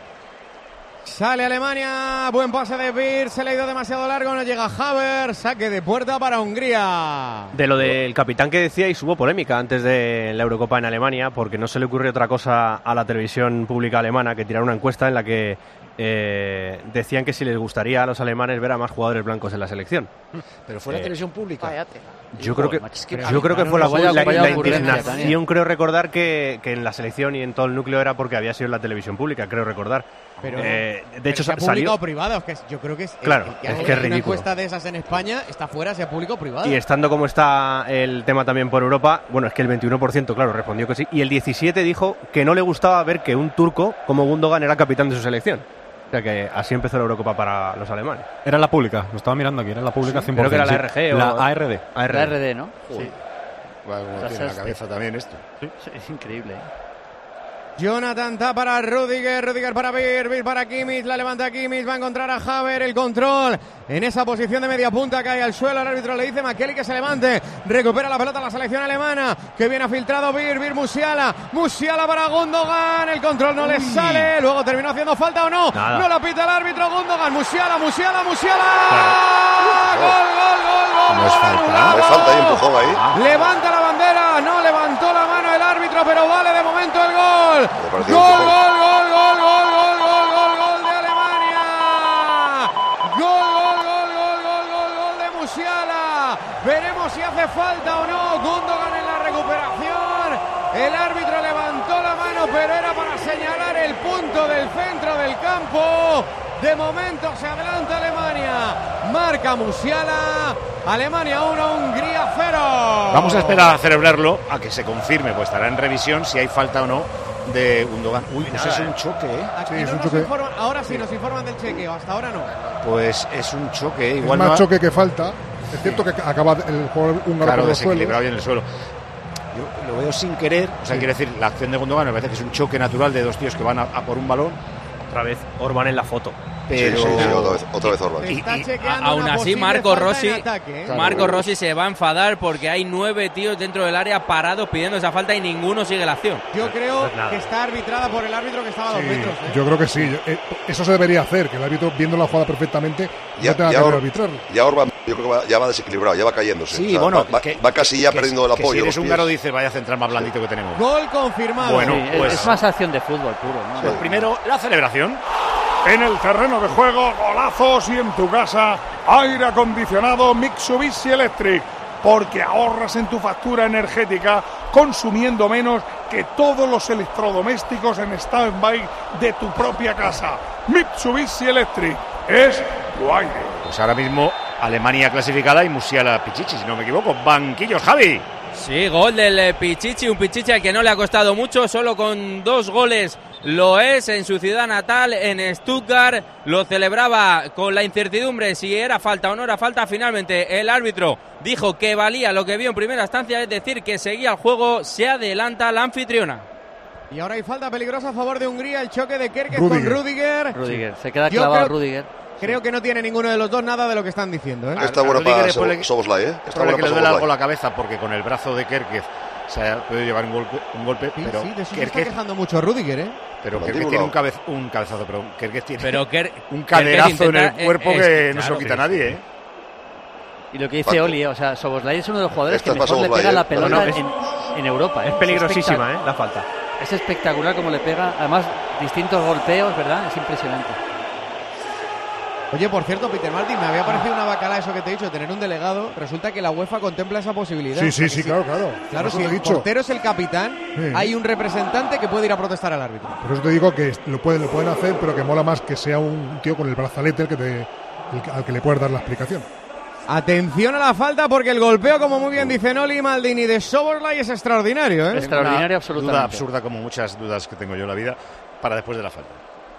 Sale Alemania, buen pase de Wirtz, se le ha ido demasiado largo, no llega Havertz, saque de puerta para Hungría. De lo del capitán que decíais, hubo polémica antes de la Eurocopa en Alemania, porque no se le ocurrió otra cosa a la televisión pública alemana que tirar una encuesta en la que eh, decían que si les gustaría a los alemanes ver a más jugadores blancos en la selección. Pero fue la eh, televisión pública. Váyate. Yo creo que, es que yo creo que fue la, vaya, la, vaya la también. indignación, creo recordar que, que en la selección y en todo el núcleo era porque había sido en la televisión pública, creo recordar. Pero, eh, de pero hecho sea salió pública o privada, es que yo creo que es, claro, el, el que es haga que es una ridículo. encuesta de esas en España está fuera, sea público o privada. Y estando como está el tema también por Europa, bueno, es que el veintiuno por ciento, claro, respondió que sí, y el diecisiete por ciento dijo que no le gustaba ver que un turco como Gundogan era capitán de su selección. O sea que así empezó la Eurocopa para los alemanes. Era la pública, lo estaba mirando aquí, era la pública sí, cien por ciento. Creo que era la R G o la A R D. A R D. La R D, ¿no? Joder. Sí. Bueno, como tiene la cabeza también esto. Sí. Es increíble. ¿eh? Jonathan Ta para Rüdiger, Rüdiger para Bir, Bir para Kimmich, la levanta Kimmich, va a encontrar a Haver, el control en esa posición de media punta, cae al suelo, el árbitro le dice Makeli que se levante, recupera la pelota la selección alemana, que viene filtrado Bir, Bir Musiala, Musiala para Gundogan, el control no Uy. le sale, luego terminó haciendo falta o no, Nada. no la pita el árbitro, Gundogan, Musiala, Musiala, Musiala, claro. gol, gol, gol, gol, no es falta, no es falta y empujón ahí. Levanta la bandera, no levantó la mano el árbitro, pero vale de momento el gol. Gol, gol, gol, gol, gol, gol, gol, gol, gol de Alemania. Gol, gol, gol, gol, gol, gol, gol de Musiala. Veremos si hace falta o no. Gundogan en la recuperación. El árbitro levantó la mano, pero era para señalar el punto del centro del campo. De momento se adelanta Alemania. Marca Musiala. Alemania uno, Hungría cero. Vamos a esperar a celebrarlo, a que se confirme, pues estará en revisión si hay falta o no de Gundogan. Uy, pues es un choque, ¿eh? Aquí sí, no es un nos choque. Informan, ahora sí nos informan del chequeo, hasta ahora no. Pues es un choque, ¿eh? Igual es más no ha... choque que falta. Es cierto que acaba el jugador húngaro claro, por los desequilibrado suelos. en el suelo. Yo lo veo sin querer, o sea, sí. quiere decir, la acción de Gundogan me parece que es un choque natural de dos tíos que van a, a por un balón. Otra vez Orban en la foto. Pero... Sí, sí, sí, otra vez, otra vez Orban. Y, y, aún así Marco Rossi ataque, ¿eh? Marco claro. Rossi se va a enfadar porque hay nueve tíos dentro del área parados pidiendo esa falta y ninguno sigue la acción. Yo creo que está arbitrada por el árbitro que estaba a dos sí, metros. ¿eh? Yo creo que sí. Eso se debería hacer, que el árbitro, viendo la jugada perfectamente, ya, no tenga ya que Or, arbitrarlo. Ya Orban, yo creo que va, ya va desequilibrado, ya va cayéndose. Sí, o sea, bueno, va, que, va casi ya que, perdiendo el que apoyo. Si eres húngaro, dices, vaya central más blandito que tenemos. Gol confirmado. Bueno, sí, pues es más acción de fútbol puro, ¿no? Pues primero la celebración. En el terreno de juego, golazos y en tu casa, aire acondicionado Mitsubishi Electric, porque ahorras en tu factura energética consumiendo menos que todos los electrodomésticos en stand-by de tu propia casa. Mitsubishi Electric es tu aire. Pues ahora mismo Alemania clasificada y Musiala Pichichi, si no me equivoco. Banquillos, Javi. Sí, gol del Pichichi, un Pichichi al que no le ha costado mucho, solo con dos goles lo es en su ciudad natal, en Stuttgart. Lo celebraba con la incertidumbre si era falta o no era falta. Finalmente el árbitro dijo que valía lo que vio en primera instancia, es decir, que seguía el juego. Se adelanta la anfitriona. Y ahora hay falta peligrosa a favor de Hungría, el choque de Kerkez con Rüdiger. Rüdiger, se queda clavado creo, Rüdiger. Creo que no tiene ninguno de los dos nada de lo que están diciendo, ¿eh? Está bueno para Szoboszlai, ¿eh? Está bueno para Szoboszlai. Con la cabeza, porque con el brazo de Kerkez se ha podido llevar un golpe, un golpe sí, pero sí, de eso Kerkez, se está quejando mucho Rüdiger, ¿eh? Pero Kerkez tiene un, cabez, un cabezazo, pero Kerkez tiene pero Ker, un caderazo en el cuerpo es, que es, no claro, se lo quita sí. nadie, ¿eh? Y lo que dice Oli, o sea, Szoboszlai es uno de los jugadores Esta que mejor le pega ¿eh? la pelota no, no, es, en, en Europa. Es ¿eh? peligrosísima, es ¿eh? La falta. Es espectacular como le pega, además distintos golpeos, ¿verdad? Es impresionante. Oye, por cierto, Peter Martin, me había parecido una bacala eso que te he dicho, tener un delegado. Resulta que la UEFA contempla esa posibilidad. Sí, sí, sí, sí, claro, claro. Claro, si el dicho. portero es el capitán, sí. hay un representante que puede ir a protestar al árbitro. Por eso te digo que lo pueden, lo pueden hacer, pero que mola más que sea un tío con el brazalete el que te, el, al que le puedes dar la explicación. Atención a la falta, porque el golpeo, como muy bien dice Noli Maldini, de Szoboszlai es extraordinario, ¿eh? Extraordinario, absolutamente. Duda absurda, como muchas dudas que tengo yo en la vida, para después de la falta.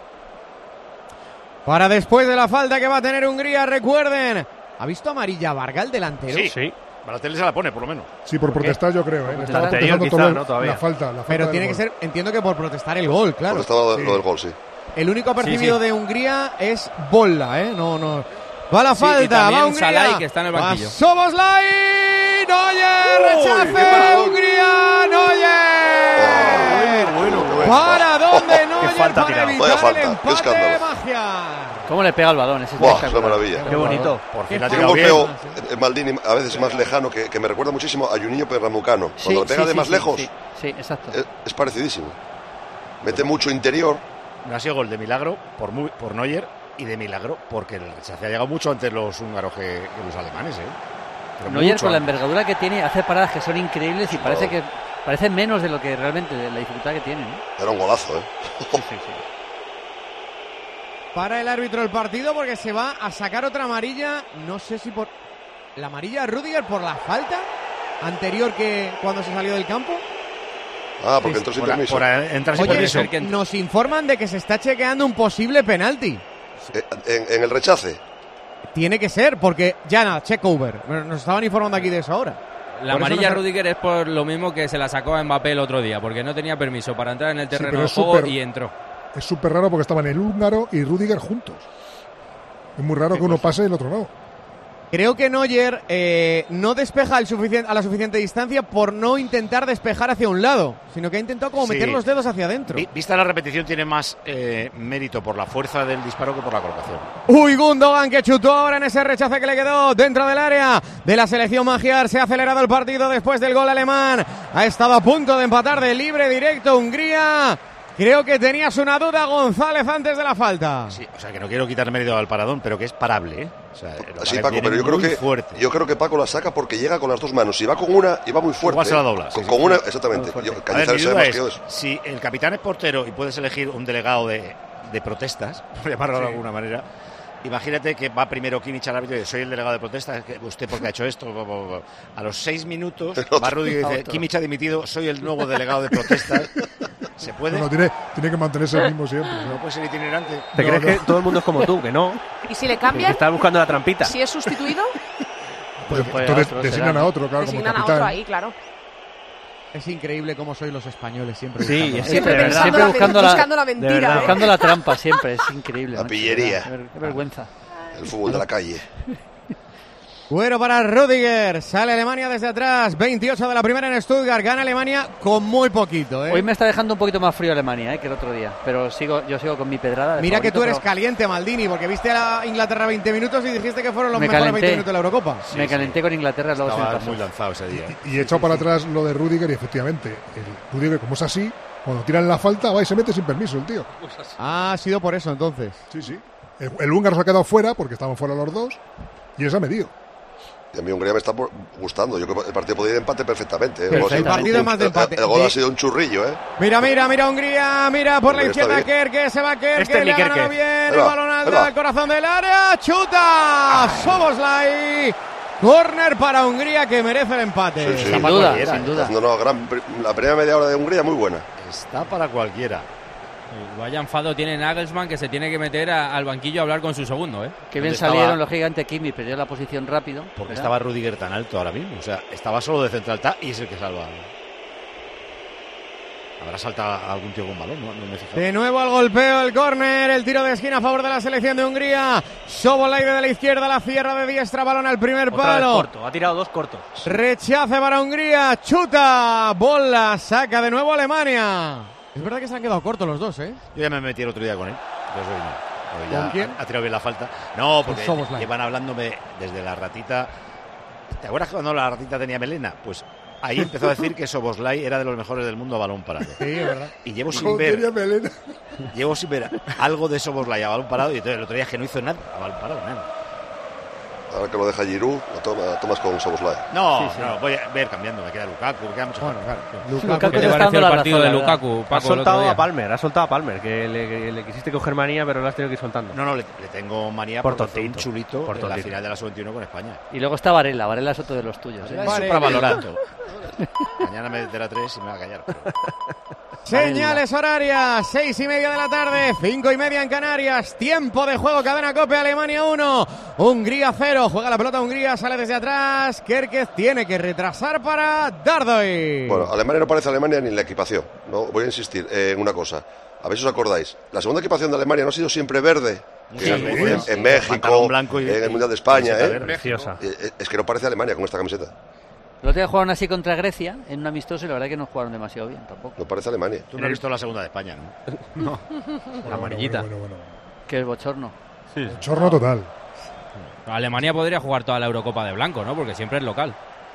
Para después de la falta que va a tener Hungría, recuerden, ¿ha visto amarilla Varga, el delantero? Sí, sí. Balotelli se la pone, por lo menos. Sí, por protestar yo creo, ¿eh? Le está anterior, quizá, todo no, todavía. La falta, la falta Pero tiene gol. que ser, entiendo que por protestar el gol, claro. Protestaba sí. lo del gol, sí. El único percibido sí, sí. de Hungría es Bolla, ¿eh? No, no. Va la sí, falta, va Hungría. Salai, que está en el banquillo. Szoboszlai, Neuer, rechace, Hungría, Neuer. Oh, bueno, bueno, bueno. ¿Para dónde Neuer falta para tirado. evitar Vaya falta, el qué empate escándalo. de magia? ¿Cómo le pega el balón? Es Buah, es una maravilla. Qué bonito. Por fin Qué ha Tiene un tirado golpeo, bien. eh, Maldini, a veces más lejano, que, que me recuerda muchísimo a Juninho Pernambucano. Sí, Cuando le pega sí, de sí, más sí, lejos, Sí, sí, exacto. es, es parecidísimo. Mete mucho interior. No ha sido gol de milagro por, muy, por Neuer y de milagro porque el rechace ha llegado mucho antes los húngaros que, que los alemanes, ¿eh? Pero Neuer mucho con la antes. envergadura que tiene hace paradas que son increíbles y parece que parece menos de lo que realmente de la dificultad que tiene, ¿no? Era un golazo, ¿eh? Sí, sí, sí. Para el árbitro el partido porque se va a sacar otra amarilla, no sé si por la amarilla a Rüdiger por la falta anterior que cuando se salió del campo. Ah, porque Sí, entró sin Por, a- permiso. por a- entrar sin Oye, permiso. que- nos informan de que se está chequeando un posible penalti. Eh, en, en el rechace. Tiene que ser, porque Jana, check over. Bueno, nos estaban informando aquí de eso ahora. La amarilla no Rudiger es por lo mismo que se la sacó a Mbappé el otro día, porque no tenía permiso para entrar en el terreno de sí, juego super, y entró. Es súper raro porque estaban el húngaro y Rudiger juntos. Es muy raro que uno pase y el otro no. Creo que Neuer eh, no despeja el suficien- a la suficiente distancia por no intentar despejar hacia un lado, sino que ha intentado como Sí. meter los dedos hacia adentro. Vi- Vista la repetición, tiene más eh, mérito por la fuerza del disparo que por la colocación. Uy, Gundogan que chutó ahora en ese rechace que le quedó dentro del área de la selección magiar. Se ha acelerado el partido después del gol alemán. Ha estado a punto de empatar de libre directo Hungría. Creo que tenías una duda, González, antes de la falta. Sí, o sea, que no quiero quitar mérito al Paradón, pero que es parable, ¿eh? O sea, Sí, Paco, pero yo creo que fuerte. yo creo que Paco la saca porque llega con las dos manos. Si va con una, y va muy fuerte. Igual se la ¿eh? dobla. Con, Sí, con sí. una, exactamente. Yo, A ver, Cañizares mi sabe duda más es, que yo de eso. si el capitán es portero y puedes elegir un delegado de, de protestas, por llamarlo de Sí. alguna manera, imagínate que va primero Kimmich al árbitro y dice, soy el delegado de protestas, que ¿usted por qué ha hecho esto? A los seis minutos va Rudiger y dice, Kimmich ha dimitido, soy el nuevo delegado de protestas. ¿Se puede? No, no, tiene, tiene que mantenerse el mismo siempre. No puede ser itinerante. ¿Te No, crees no. que todo el mundo es como tú? Que no. ¿Y si le Que cambian? estás buscando la trampita. Si es sustituido, Pues, puede entonces otro, designan será. a otro, claro, como designan a capitán. otro ahí, claro. Es increíble cómo sois los españoles siempre. Sí, buscando. es Siempre de verdad. pensando, Siempre la, buscando la- buscando la de mentira. verdad. ¿eh? Buscando la trampa siempre, es increíble. La macho, pillería. Qué, ver- qué vergüenza. El fútbol de la calle. Bueno para Rudiger, sale Alemania desde atrás, veintiocho de la primera en Stuttgart, gana Alemania con muy poquito, ¿eh? Hoy me está dejando un poquito más frío Alemania ¿eh? que el otro día, pero sigo, yo sigo con mi pedrada. de Mira que favorito, tú eres pero caliente, Maldini, porque viste a la Inglaterra veinte minutos y dijiste que fueron los Me mejores calenté. veinte minutos de la Eurocopa. me calenté con Inglaterra, luego se me Estaba pasó. muy lanzado ese día. Y he echado para atrás lo de Rudiger y efectivamente, el Rudiger, como es así, cuando tiran la falta, va y se mete sin permiso el tío. Ah, ha sido por eso entonces. Sí, sí. El, el húngaro se ha quedado fuera porque estaban fuera los dos y él se ha metido. Y a mí Hungría me está por- gustando. Yo creo que el partido podría ir empate perfectamente. ¿eh? Perfecto. El gol ha sido El partido un- es más de empate. El, el gol Sí. ha sido un churrillo, ¿eh? Mira, mira, mira Hungría, mira por la Hombre, está izquierda bien. Kerke, se va Kerke, Este es le mi ha ganado Kerke. bien, Ahí el va, balón ahí alto va. al corazón del área, chuta, Soboslai, córner para Hungría que merece el empate. Sí, sí. Sin para duda, cualquiera, sin ¿eh? duda. No, no, gran, la primera media hora de Hungría muy buena. Está para cualquiera. Vaya enfado tiene Nagelsmann que se tiene que meter a- al banquillo a hablar con su segundo, ¿eh? Qué bien ¿Dónde estaba? salieron los gigantes. Kimmich perdió la posición rápido. Porque ¿verdad? estaba Rudiger tan alto ahora mismo. O sea, estaba solo de central ta, y es el que salva. Habrá saltado a algún tío con balón, ¿no? No me he fijado. De nuevo al golpeo, el córner, el tiro de esquina a favor de la selección de Hungría. Soboslai de la izquierda, la cierra de diestra, balón al primer Otra vez palo. corto. Ha tirado dos cortos. Rechace para Hungría, chuta, bola, saca de nuevo Alemania. Es verdad que se han quedado cortos los dos, ¿eh? Yo ya me metí el otro día con él. Entonces hoy no. Hoy ya ¿Con quién? Ha, ha tirado bien la falta. No, porque Con Szoboszlai. llevan hablándome desde la ratita. ¿Te acuerdas cuando la ratita tenía melena? Pues ahí empezó a decir que Soboslai era de los mejores del mundo a balón parado. Sí, es verdad. Y llevo sin No ver, tenía melena. llevo sin ver algo de Soboslai a balón parado. Y entonces el otro día es que no hizo nada a balón parado, nada. Ahora que lo deja Giroud, lo toma- tomas con Soboslai. No, Sí, sí. no, voy a ver cambiando. Me queda Lukaku, me queda mucho. Bueno, claro. Lukaku ¿Qué te te está pareció dando el la partido razón, de la verdad. Lukaku, Ha Paco, el otro soltado día? a Palmer, ha soltado a Palmer, que le, que le quisiste coger manía, pero lo has tenido que ir soltando. No, no, le, le tengo manía Por porque fue un tontito, chulito por en la tontito. final de la sub veintiuno con España. Y luego está Varela. Varela es otro de los tuyos. ¿eh? Es Vale. supravalorado. Mañana me meterá tres y me va a callar. pero- Señales horarias, seis y media de la tarde, cinco y media en Canarias, tiempo de juego, cadena Cope, Alemania uno, Hungría cero, juega la pelota Hungría, sale desde atrás, Kerkez tiene que retrasar para Dardoy. Bueno, Alemania no parece Alemania ni en la equipación. No, voy a insistir eh, en una cosa. A ver si os acordáis. La segunda equipación de Alemania no ha sido siempre verde. Sí, en, sí, en- sí. en México, Pantalón blanco y- en el Mundial de España. camiseta ¿eh? verde. Preciosa. Eh, eh, Es que no parece Alemania con esta camiseta. El otro día jugaron así contra Grecia en un amistoso y la verdad que no jugaron demasiado bien tampoco. No parece Alemania. Tú no has visto la segunda de España, ¿no? La amarillita. Bueno, bueno, bueno, Que es bochorno. Sí. Chorno total. Alemania podría jugar toda la Eurocopa de blanco, ¿no? Porque siempre es local.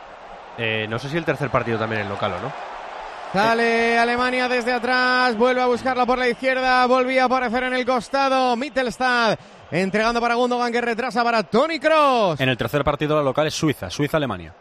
Eh, no sé si el tercer partido también es local o no. Sale Alemania desde atrás, vuelve a buscarla por la izquierda, volvía a aparecer en el costado, Mittelstad entregando para Gundogan que retrasa para Toni Kroos. En el tercer partido la local es Suiza, Suiza-Alemania.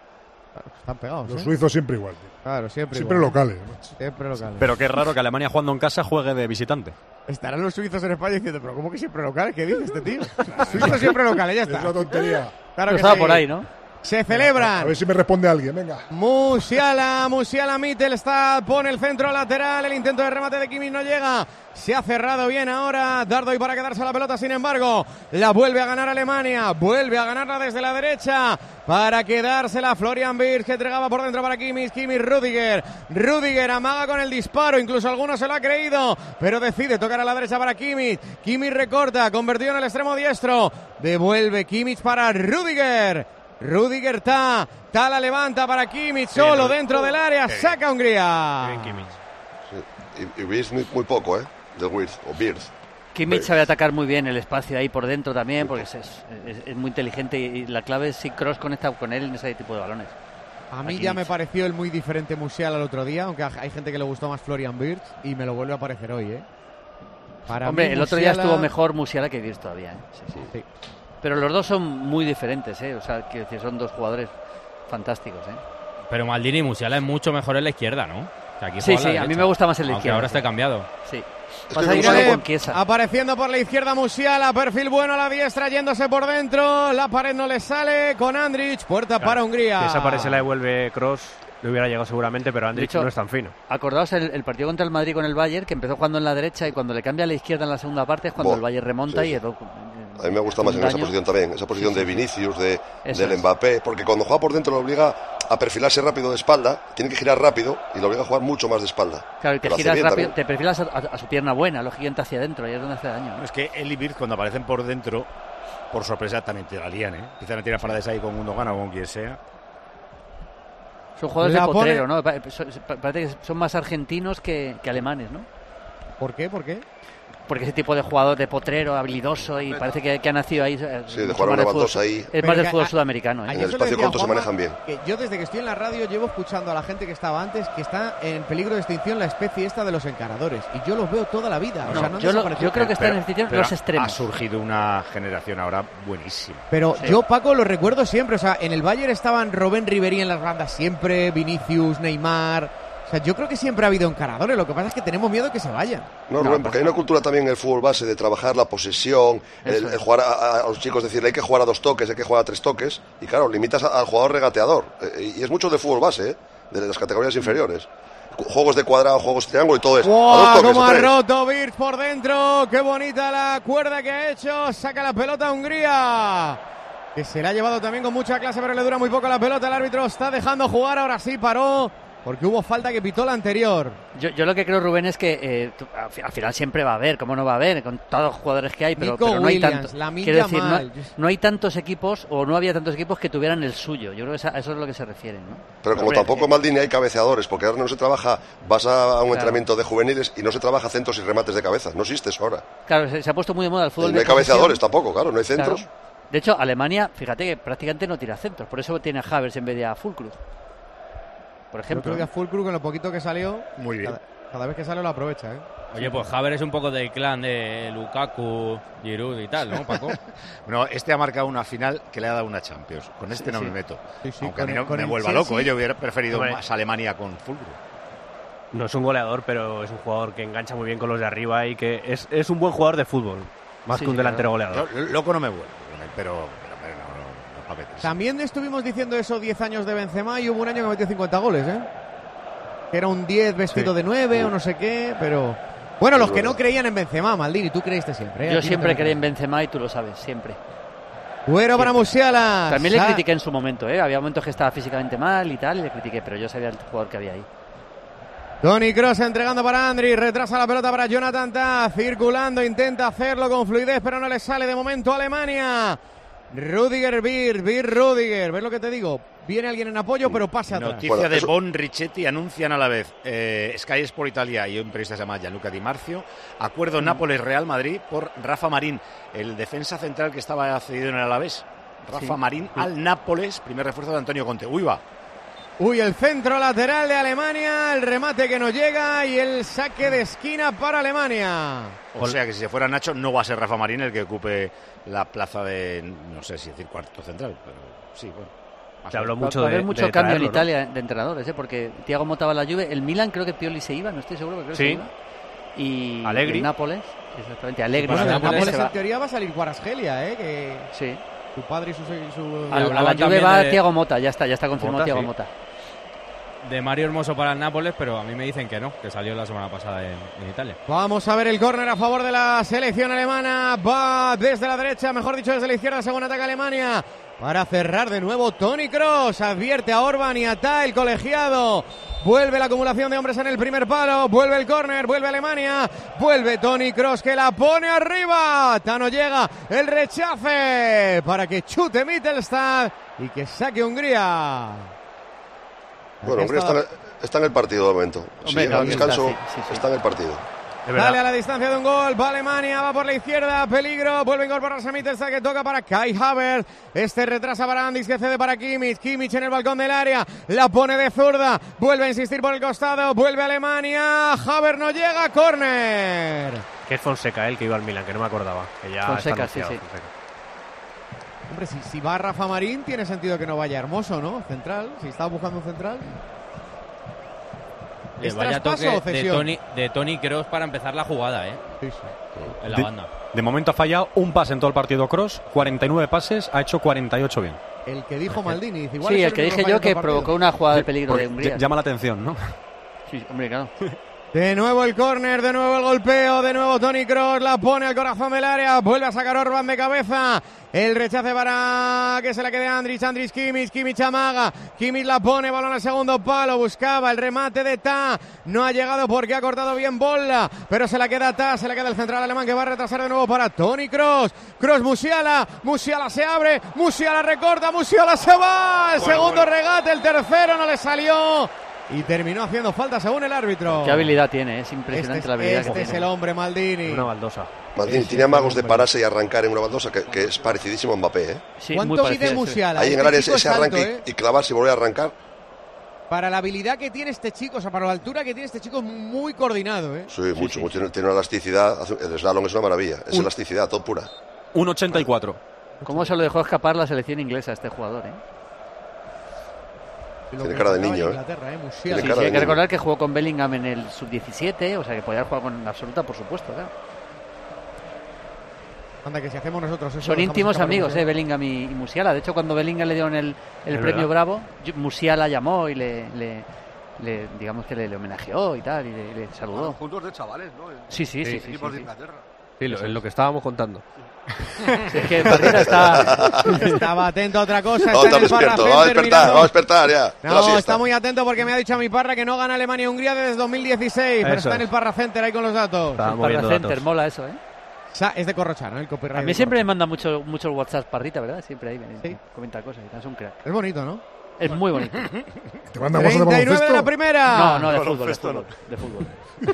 Están pegados, Los ¿eh? suizos siempre igual. tío. Claro, siempre Siempre igual. locales. macho. Siempre locales. Pero qué raro que Alemania jugando en casa juegue de visitante. Estarán los suizos en España diciendo, pero ¿cómo que siempre locales? ¿Qué dice este tío? Suizos siempre locales, ya Es está. una tontería. Claro No que estaba sí. por ahí, ¿no? Se celebran. A ver si me responde alguien, venga. Musiala, Musiala, Mittelstad pone el centro lateral, el intento de remate de Kimmich no llega. Se ha cerrado bien ahora Dardoy para quedarse la pelota, sin embargo, la vuelve a ganar Alemania, vuelve a ganarla desde la derecha para quedársela Florian Wirtz, que entregaba por dentro para Kimmich, Kimmich, Rüdiger, Rüdiger amaga con el disparo, incluso alguno se lo ha creído, pero decide tocar a la derecha para Kimmich, Kimmich recorta, convertido en el extremo diestro, devuelve Kimmich para Rüdiger, Rüdiger ta, ta la levanta para Kimmich, solo dentro del área, saca Hungría. Bien, Kimmich. Sí. Y, y Wirtz muy, muy poco, ¿eh? De Wirtz, o Wirtz. Kimmich sabe atacar muy bien el espacio ahí por dentro también, porque es, es, es muy inteligente y la clave es si Kroos conecta con él en ese tipo de balones. A mí ya me pareció el muy diferente Musiala el otro día, aunque hay gente que le gustó más Florian Wirtz y me lo vuelve a parecer hoy, ¿eh? Para Hombre, mí, el otro Musiala... día estuvo mejor Musiala que Wirtz todavía, ¿eh? Sí, sí. Sí. Pero los dos son muy diferentes, ¿eh? O sea, quiero decir, son dos jugadores fantásticos, ¿eh? Pero Maldini y Musiala es mucho mejor en la izquierda, ¿no? O sea, aquí sí, juega sí, la a mí me gusta más en la aunque izquierda. ahora sí. está cambiado. Sí. Pasa a ir con Chiesa. Apareciendo por la izquierda Musiala, perfil bueno a la diestra, yéndose por dentro, la pared no le sale, con Andrich, puerta claro, para Hungría. Si esa pared se la devuelve Kroos, le hubiera llegado seguramente, pero Andrich hecho, no es tan fino. Acordaos el, el partido contra el Madrid con el Bayern, que empezó jugando en la derecha y cuando le cambia a la izquierda en la segunda parte es cuando Bo, el Bayern remonta sí, sí. y... El, a mí me gusta más en esa posición también, esa posición sí, sí. de Vinicius, de, del es. Mbappé, porque cuando juega por dentro lo obliga a perfilarse rápido de espalda, tiene que girar rápido y lo obliga a jugar mucho más de espalda. Claro, y te giras rápido, también. Te perfilas a, a, a su pierna buena, lógicamente hacia adentro, y es donde hace daño. ¿no? Es que él y Wirtz cuando aparecen por dentro, por sorpresa también te la lían, ¿eh? Empiezan a tirar paradas ahí con Gundogan o con quien sea. Son jugadores la de potrero, pone... ¿no? Parece que son más argentinos que, que alemanes, ¿no? ¿Por qué? ¿Por qué? Porque ese tipo de jugador de potrero, habilidoso y parece que, que ha nacido ahí. Sí, de jugar una baldosa ahí. Es Pero más del que, fútbol a, sudamericano. ¿eh? En el espacio corto se manejan bien. Que yo desde que estoy en la radio llevo escuchando a la gente que estaba antes que está en peligro de extinción la especie esta de los encaradores. Y yo los veo toda la vida. No, o sea, no yo, lo, yo creo que está en extinción los extremos. Ha surgido una generación ahora buenísima. Pero sí. yo, Paco, lo recuerdo siempre. O sea, en el Bayern estaban Robben Ribéry en las bandas siempre, Vinicius, Neymar... O sea, yo creo que siempre ha habido encaradores, lo que pasa es que tenemos miedo de que se vayan. No, Rubén, porque hay una cultura también en el fútbol base de trabajar la posesión, el, el jugar a, a los chicos, decirle hay que jugar a dos toques, hay que jugar a tres toques, y claro, limitas a, al jugador regateador. Eh, y es mucho de fútbol base, ¿eh? De las categorías inferiores. Juegos de cuadrado, juegos de triángulo y todo eso. ¡Wow! A dos toques, ¡Cómo ha roto Wirtz por dentro! ¡Qué bonita la cuerda que ha hecho! Saca la pelota a Hungría, que se la ha llevado también con mucha clase, pero le dura muy poco la pelota. El árbitro está dejando jugar, ahora sí paró, porque hubo falta que pitó la anterior. Yo, yo lo que creo, Rubén, es que eh, tú, al final siempre va a haber, ¿cómo no va a haber? Con todos los jugadores que hay, pero, pero no hay tantos. Quiero decir, no, no hay tantos equipos, o no había tantos equipos que tuvieran el suyo. Yo creo que a eso es lo que se refiere, ¿no? Pero como Hombre, tampoco, eh, Maldini, hay cabeceadores, porque ahora no se trabaja, vas a un claro. entrenamiento de juveniles y no se trabaja centros y remates de cabeza. No existe eso ahora. Claro, se, se ha puesto muy de moda el fútbol. No hay cabeceadores tampoco, claro, no hay centros. Claro. De hecho, Alemania, fíjate que prácticamente no tira centros, por eso tiene a Havertz en vez de a Füllkrug. Por ejemplo. Yo creo que a Füllkrug, con lo poquito que salió, muy bien. Cada, cada vez que sale lo aprovecha, ¿eh? Oye, pues Havertz es un poco del clan de Lukaku, Giroud y tal, ¿no, Paco? No, este ha marcado una final que le ha dado una Champions. Con este sí, no sí. me meto. Sí, sí, Aunque a mí no me vuelva sí, loco, sí. ¿eh? Yo hubiera preferido Hombre. más Alemania con Füllkrug. No es un goleador, pero es un jugador que engancha muy bien con los de arriba y que es, es un buen jugador de fútbol, más sí, que un delantero claro. goleador. Yo, loco no me vuelvo, pero... También estuvimos diciendo eso diez años de Benzema y hubo un año que metió cincuenta goles, ¿eh? Que era un diez vestido sí. de nueve sí. o no sé qué, pero... Bueno, los que no creían en Benzema, Maldini, tú creíste siempre, ¿eh? Yo siempre creí en Benzema y tú lo sabes, siempre. Bueno para Musiala. También le critiqué en su momento, ¿eh? Había momentos que estaba físicamente mal y tal, y le critiqué, pero yo sabía el jugador que había ahí. Toni Kroos entregando para Andri, retrasa la pelota para Jonathan Tah, circulando, intenta hacerlo con fluidez, pero no le sale de momento a Alemania. Rüdiger, Wirtz, Wirtz, Rüdiger, ¿ves lo que te digo? Viene alguien en apoyo, pero pasa atrás. Noticia bueno, de eso... Bon Richetti anuncian a la vez eh, Sky Sport Italia y un periodista se llama Gianluca Di Marzio. Acuerdo mm. Nápoles-Real Madrid por Rafa Marín, el defensa central que estaba cedido en el Alavés. Rafa sí. Marín sí. al Nápoles, primer refuerzo de Antonio Conte. Uy, va. Uy, el centro lateral de Alemania, el remate que no llega y el saque de esquina para Alemania. O sea que si se fuera Nacho no va a ser Rafa Marín el que ocupe la plaza de, no sé si decir cuarto central, pero sí, bueno. Se habló mucho va a haber de, mucho de cambio traerlo, en Italia, ¿no? De entrenadores, ¿eh? Porque Thiago Motta va a la Juve, el Milan creo que Pioli se iba, no estoy seguro, pero creo sí. que se iba. Y Allegri. el Nápoles, exactamente, Allegri. Bueno, el Nápoles, Nápoles en va. teoría va a salir Kvaratskhelia, ¿eh? Que... Sí. Su padre y su... Y su... A, a la Juve va de... Thiago Motta, ya está, ya está confirmado Mota, Thiago sí. Motta. De Mario Hermoso para el Nápoles, pero a mí me dicen que no, que salió la semana pasada en, en Italia. Vamos a ver el córner a favor de la selección alemana. Va desde la derecha, mejor dicho desde la izquierda, según ataca Alemania. Para cerrar de nuevo Toni Kroos. Advierte a Orban y a Ta, el colegiado. Vuelve la acumulación de hombres en el primer palo. Vuelve el córner, vuelve Alemania. Vuelve Toni Kroos que la pone arriba. Ta no llega, el rechace para que chute Mittelstad y que saque Hungría. Bueno, Hungría está, está en el partido de momento. Si llega al descanso, sí, sí, sí. está en el partido. Dale a la distancia de un gol, va Alemania, va por la izquierda, peligro, vuelve a incorporarse a Mittelstad que toca para Kai Havertz, este retrasa para Andis que cede para Kimmich, Kimmich en el balcón del área, la pone de zurda, vuelve a insistir por el costado, vuelve Alemania, Havertz no llega, córner. Que es Fonseca el que iba al Milan, que no me acordaba, que ya Fonseca, está sí, sí. Fonseca. Hombre, si, si va Rafa Marín, tiene sentido que no vaya Hermoso, ¿no? Central, si está buscando un central. Eh, vaya toque de Toni, de Toni Kroos para empezar la jugada, ¿eh? Sí, sí. En la de, banda. De momento ha fallado un pase en todo el partido Kroos, cuarenta y nueve pases, ha hecho cuarenta y ocho bien. El que dijo Maldini. Igual sí, es el que dije yo que provocó una jugada de peligro de Hungría. Llama la atención, ¿no? Sí, hombre, claro. De nuevo el córner, de nuevo el golpeo, de nuevo Toni Kroos la pone al corazón del área, vuelve a sacar Orban de cabeza, el rechace para que se la quede Andrić, Andrić Kimmich, Kimmich amaga, Kimmich la pone, balón al segundo palo, buscaba el remate de Ta, no ha llegado porque ha cortado bien Bolla, pero se la queda Ta, se la queda el central alemán que va a retrasar de nuevo para Toni Kroos, Kroos Musiala, Musiala se abre, Musiala recorta, Musiala se va, el bueno, segundo bueno. regate, el tercero no le salió. Y terminó haciendo falta según el árbitro. Qué habilidad tiene, es impresionante este es, la habilidad Este que es tiene. el hombre, Maldini. Una baldosa. Maldini tiene amagos de pararse y arrancar en una baldosa que, que es parecidísimo a Mbappé, ¿eh? Sí, ¿Cuánto mide Musiala? Ahí en el área ese, ese arranque alto, ¿eh? y, y clavarse y volver a arrancar. Para la habilidad que tiene este chico, o sea, para la altura que tiene este chico, es muy coordinado, ¿eh? Sí, sí mucho, sí, mucho. Sí. Tiene una elasticidad, el slalom es una maravilla, es Un... elasticidad, todo pura. uno ochenta y cuatro. ¿Cómo se lo dejó escapar la selección inglesa a este jugador, eh? Tiene cara de niño, ¿eh? ¿eh? Sí, sí, hay que recordar que jugó con Bellingham en el sub diecisiete, o sea que podía jugar con absoluta, por supuesto, claro. Anda, que si hacemos nosotros eso... Son íntimos amigos, eh, Bellingham y, y Musiala. De hecho, cuando Bellingham le dieron el, el premio verdad. Bravo, Musiala llamó y le, le, le digamos que le, le homenajeó y tal, y le, le saludó. Bueno, juntos de chavales, ¿no? Sí, sí, sí. sí, equipos sí, de sí. Inglaterra. Sí, lo, es lo que estábamos contando. Sí, es que Parrita está... Estaba atento a otra cosa. No, está despierto, vamos a despertar, vamos a despertar ya. No, está muy atento porque me ha dicho a mi parra que no gana Alemania y Hungría desde dos mil dieciséis, eso pero está es. en el Parra Center ahí con los datos. El Parra Center, datos. Mola eso, ¿eh? Es de Corrochano, el copyright. A mí siempre me manda mucho, mucho el WhatsApp Parrita, ¿verdad? Siempre ahí ¿Sí? comenta cosas y tal, es un crack. Es bonito, ¿no? Es muy bonito. ¿Te manda WhatsApp de treinta y nueve de la primera. No, no, de fútbol, de fútbol, de fútbol.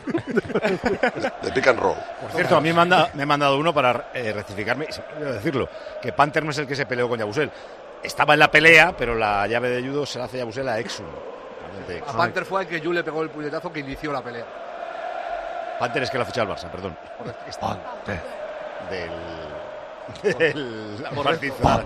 De pick and roll. Por cierto, a mí me, manda, me ha mandado uno para eh, rectificarme, y se me olvidó decirlo, que Panther no es el que se peleó con Yabusel. Estaba en la pelea, pero la llave de judo se la hace Yabusel a Exum. A Panther fue el que Yu le pegó el puñetazo que inició la pelea. Panther es que lo ha fichado al Barça, perdón. Panther. Del... del la partida.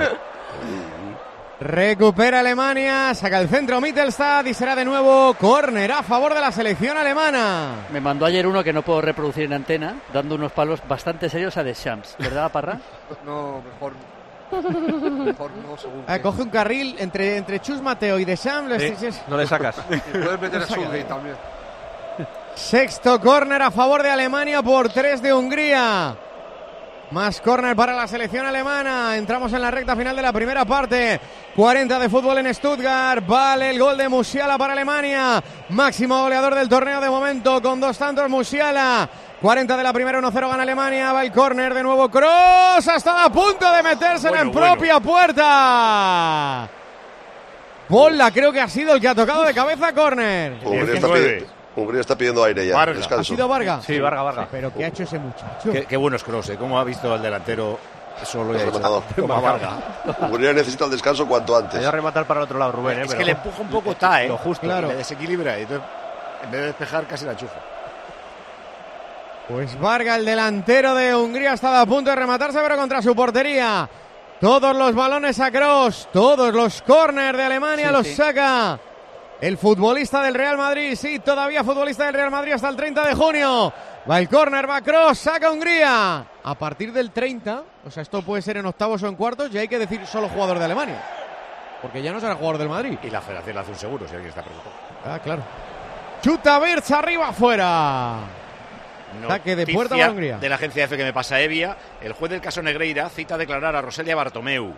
Recupera Alemania, saca el centro Mittelstad y será de nuevo córner a favor de la selección alemana. Me mandó ayer uno que no puedo reproducir en antena, dando unos palos bastante serios a Deschamps, ¿verdad, Parra? No, mejor, mejor no, según ah, coge un carril entre, entre Chus Mateo y Deschamps. Sí, es... No le sacas. Y puedes meter a Southgate también. Sexto córner a favor de Alemania por tres de Hungría. Más córner para la selección alemana. Entramos en la recta final de la primera parte. cuarenta de fútbol en Stuttgart. Vale el gol de Musiala para Alemania. Máximo goleador del torneo de momento con dos tantos Musiala. cuarenta de la primera, uno cero gana Alemania. Va el córner de nuevo Kroos. Hasta a punto de metérsela bueno, en bueno. propia puerta. Bolla creo que ha sido el que ha tocado de cabeza córner. Hungría está pidiendo aire ya. Varga. ¿Ha sido Varga? Sí, Varga, Varga. Sí, pero ¿qué ha hecho ese muchacho? Qué, qué bueno es Kroos, ¿eh? ¿Cómo ha visto al delantero? Eso lo he hecho. Como Varga. Hungría necesita el descanso cuanto antes. Voy a rematar para el otro lado, Rubén. ¿eh? Es pero... que le empuja un poco Ta, ¿eh? Lo justo. Claro. Le desequilibra. Y entonces, en vez de despejar, casi la enchufa. Pues Varga, el delantero de Hungría, estaba a punto de rematarse, pero contra su portería. Todos los balones a Kroos, todos los córner de Alemania sí, los sí. saca El futbolista del Real Madrid, sí, todavía futbolista del Real Madrid hasta el treinta de junio. Va el córner, va Kroos, saca Hungría. A partir del treinta, o sea, esto puede ser en octavos o en cuartos, ya hay que decir solo jugador de Alemania. Porque ya no será jugador del Madrid. Y la federación le hace un seguro si alguien está preocupado. Ah, claro. Chuta Wirtz arriba, afuera. Ataque de puerta para Hungría. De la agencia F que me pasa Evia, el juez del caso Negreira cita a declarar a Roselia Bartomeu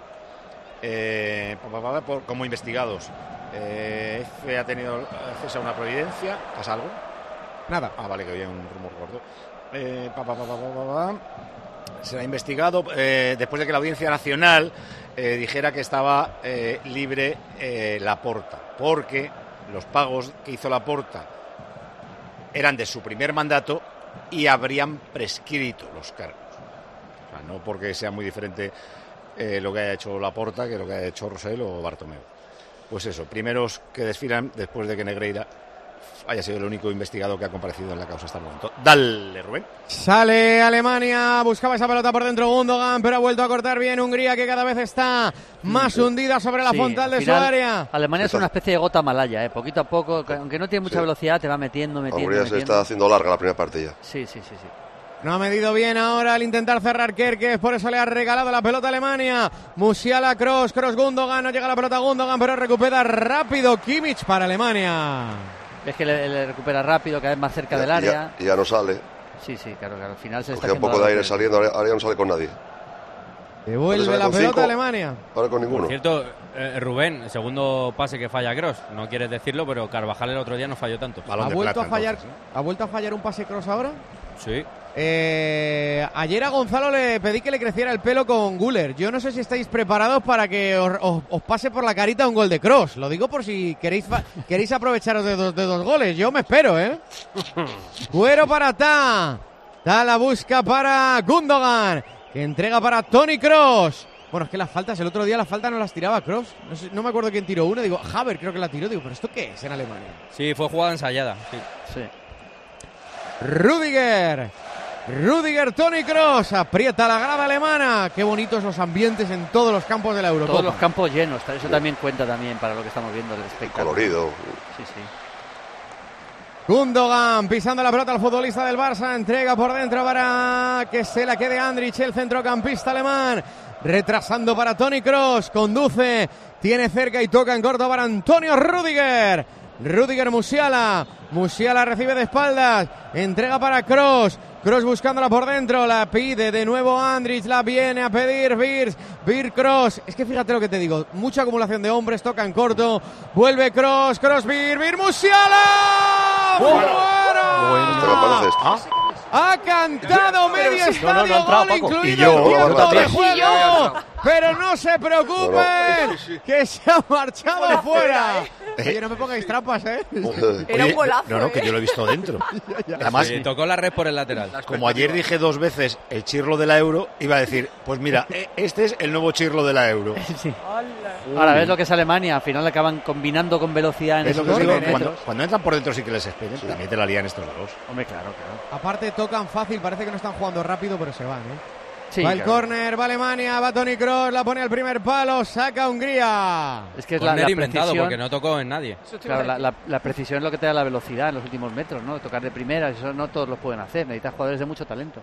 eh, por, como investigados. Eh, F ha tenido acceso a una providencia. ¿Pasa algo? Nada. Ah, vale, que había un rumor gordo. Eh, pa, pa, pa, pa, pa, pa. Será investigado eh, después de que la Audiencia Nacional eh, dijera que estaba eh, libre eh, Laporta, porque los pagos que hizo Laporta eran de su primer mandato y habrían prescrito los cargos. O sea, no porque sea muy diferente eh, lo que haya hecho Laporta que lo que haya hecho Rosell o Bartomeu. Pues eso, primeros que desfilan después de que Negreira haya sido el único investigado que ha comparecido en la causa hasta el momento. Dale, Rubén. Sale Alemania, buscaba esa pelota por dentro Gundogan, pero ha vuelto a cortar bien Hungría, que cada vez está más sí. hundida sobre la sí, frontal de final, su área. Alemania es una especie de gota malaya, ¿eh? Poquito a poco, aunque no tiene mucha sí. velocidad, te va metiendo, metiendo, Hungría metiendo. se está haciendo larga la primera partida. Sí, sí, sí, sí. No ha medido bien ahora al intentar cerrar Kerkez, por eso le ha regalado la pelota a Alemania. Musiala, Kroos, Kroos, Gundogan, no llega la pelota a Gundogan, pero recupera rápido Kimmich para Alemania. Es que le, le recupera rápido, cada vez más cerca ya, del área. Y ya, ya no sale. Sí, sí, claro, claro, al final se Cogía está un poco de aire saliendo, ahora, ahora ya no sale con nadie. Devuelve la pelota cinco, a Alemania. Ahora con ninguno. Por cierto, eh, Rubén, el segundo pase que falla Kroos, no quieres decirlo, pero Carvajal el otro día no falló tanto. ¿Ha vuelto, plata, a fallar, entonces, ¿eh? ¿Ha vuelto a fallar un pase Kroos ahora? Sí. Eh, ayer a Gonzalo le pedí que le creciera el pelo con Güler. Yo no sé si estáis preparados para que os, os, os pase por la carita un gol de Kroos. Lo digo por si queréis queréis aprovecharos de dos, de dos goles. Yo me espero, ¿eh? Cuero para Ta. Ta la busca para Gundogan, que entrega para Toni Kroos. Bueno, es que las faltas, el otro día las faltas no las tiraba Kroos. No sé, no me acuerdo quién tiró una. Digo, Haver creo que la tiró. Digo, ¿pero esto qué es en Alemania? Sí, fue jugada ensayada. Sí. Sí. Rudiger. Rudiger, Toni Kroos, aprieta la grada alemana. Qué bonitos los ambientes en todos los campos de la Eurocopa. Todos los campos llenos, eso también cuenta también para lo que estamos viendo del espectáculo. Colorido. Sí, sí. Gundogan pisando la pelota al futbolista del Barça, entrega por dentro para que se la quede Andrich, el centrocampista alemán, retrasando para Toni Kroos, conduce, tiene cerca y toca en corto para Antonio Rudiger. Rudiger, Musiala, Musiala recibe de espaldas, entrega para Kroos, Kroos buscándola por dentro, la pide de nuevo Andrich, la viene a pedir Virz, Virz Kroos, es que fíjate lo que te digo, mucha acumulación de hombres, toca en corto, vuelve Kroos, Kroos, Virz, Virz, Musiala, ¡fuera! Bueno, ¿Ah? Ha cantado medio sí, estadio, no, no, no, gol Paco. incluido Y yo, el tiempo yo de también. juego. Pero no se preocupen, No, no. que se ha marchado fuera. Eh. Oye, no me pongáis trampas, ¿eh? Era un golazo, No, no, que ¿eh? yo lo he visto dentro. Además, Sí, tocó la red por el lateral. como ayer dije dos veces el chirlo de la Euro, iba a decir, pues mira, eh, este es el nuevo chirlo de la Euro. Sí. Ahora ves lo que es Alemania, al final acaban combinando con velocidad en Es lo esos que os digo, metros. cuando, cuando entran por dentro sí que les esperen, también te la lían estos dos. Hombre, claro, claro. Aparte tocan fácil, parece que no están jugando rápido, pero se van, ¿eh? Sí, va el claro. córner, va Alemania, va Toni Kroos, la pone al primer palo, saca Hungría. Es que es la, Corner la inventado precisión, porque no tocó en nadie. claro, la, la, la precisión es lo que te da la velocidad en los últimos metros, ¿no? Tocar de primera, eso no todos lo pueden hacer, necesitas jugadores de mucho talento.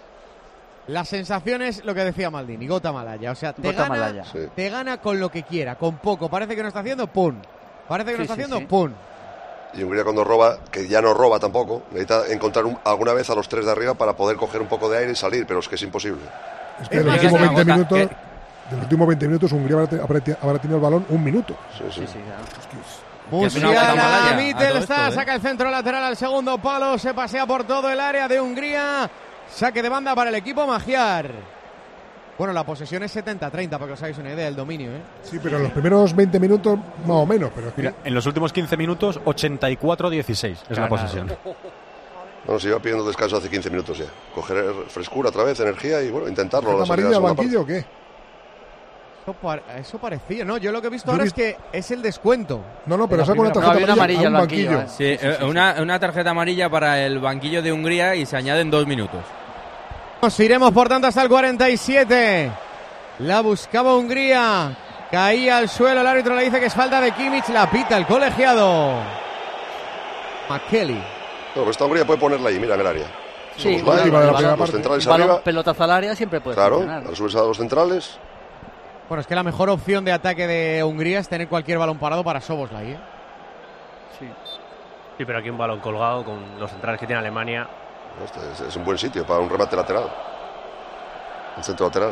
Las sensaciones, lo que decía Maldini, gota malaya, o sea, te Gota gana, malaya. Sí. te gana con lo que quiera, con poco, parece que no está haciendo, pum. Parece que no Sí, está sí, haciendo, sí. pum. Y Hungría cuando roba, que ya no roba tampoco, necesita encontrar un- alguna vez a los tres de arriba para poder coger un poco de aire y salir, pero es que es imposible. Es que Es en los más, últimos es una veinte gota minutos, de los últimos veinte minutos Hungría habrá, te- habrá te- habrá tenido el balón un minuto. Sí, sí. Sí, sí, claro. Que es una gota Musiala, malaya a Mittel todo está, esto, ¿eh? saca el centro lateral al segundo palo, se pasea por todo el área de Hungría, saque de banda para el equipo magiar. Bueno, la posesión es setenta treinta, para que os hagáis una idea del dominio, ¿eh? Sí, pero en los primeros veinte minutos más o menos. Pero es que Mira, en los últimos quince minutos, ochenta y cuatro dieciséis es la Ganado. posesión. Bueno, se iba pidiendo descanso hace quince minutos ya. Coger frescura otra vez, energía y bueno, intentarlo. ¿tarjeta la salida amarilla de al la segunda banquillo o qué? Eso, par- eso parecía, ¿no? Yo lo que he visto Yo he ahora visto- es que es el descuento. No, no, De pero la saca una primera No, había tarjeta una amarilla amarilla a al un banquillo. banquillo. ¿eh? Sí, eh, una, una tarjeta amarilla para el banquillo de Hungría y se añaden dos minutos. Nos iremos por tanto hasta el cuarenta y siete. La buscaba Hungría. Caía al suelo, el árbitro le dice que es falta de Kimmich, la pita el colegiado. McKelly. No, pues esta Hungría puede ponerla ahí, mira, en el área. Sí, Somos bueno, la, los, los, los, los centrales balón, arriba. Pelotazo al área siempre puede Claro, funcionar. al subirse a los centrales. Bueno, es que la mejor opción de ataque de Hungría es tener cualquier balón parado para Szoboszlai, ¿eh? Sí. Sí, pero aquí un balón colgado con los centrales que tiene Alemania. Este es, es un buen sitio para un remate lateral. Un centro lateral.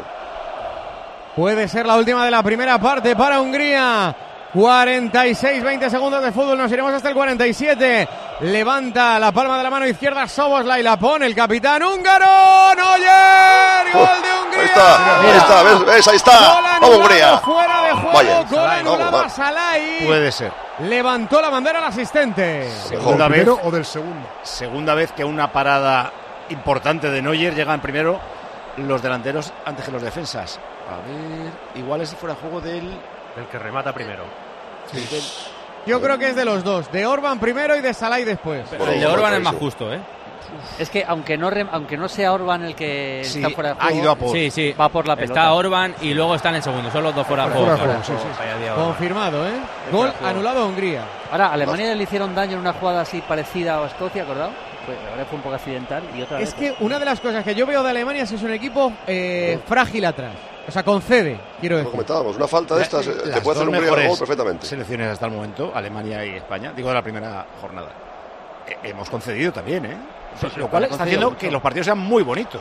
Puede ser la última de la primera parte para Hungría. cuarenta y seis, veinte segundos de fútbol, nos iremos hasta el cuarenta y siete. Levanta la palma de la mano izquierda Szoboszlai, la pone el capitán húngaro. ¡Neuer! ¡Gol de Hungría! Ahí está, ahí está, ¿ves? ¿ves? Ahí está. ¡Vamos, Hungría! Fuera de juego, Vaya. gol anulado a Salai. Puede ser. Levantó la bandera al asistente. Segunda vez, primero o del segundo. Segunda vez que una parada importante de Neuer llegan primero los delanteros antes que los defensas. A ver, igual es fuera de juego del... El que remata primero. Sí. Del... Yo creo que es de los dos, de Orban primero y de Salai después. Pero bueno, el de Orban es más justo, ¿eh? Es que aunque no rem, aunque no sea Orban el que sí, está fuera de juego, ha ido a por. Sí, sí. va por la pelota. Está Orban y luego está en el segundo, son los dos fuera de juego. Fuera de juego, sí, sí. Confirmado, ¿eh? Gol anulado a Hungría. Ahora, a Alemania le hicieron daño en una jugada así parecida a Escocia, ¿acordado? Pues ahora fue un poco accidental y otra Es vez. que una de las cosas que yo veo de Alemania es que es un equipo eh, frágil atrás. O sea, concede, quiero Lo decir. comentábamos, una falta de estas Las te puede hacer dos Hungría el mejores gol perfectamente. Selecciones hasta el momento, Alemania y España, digo de la primera jornada. Eh, hemos concedido también, ¿eh? Sí, sí, lo cual está haciendo mucho. que los partidos sean muy bonitos.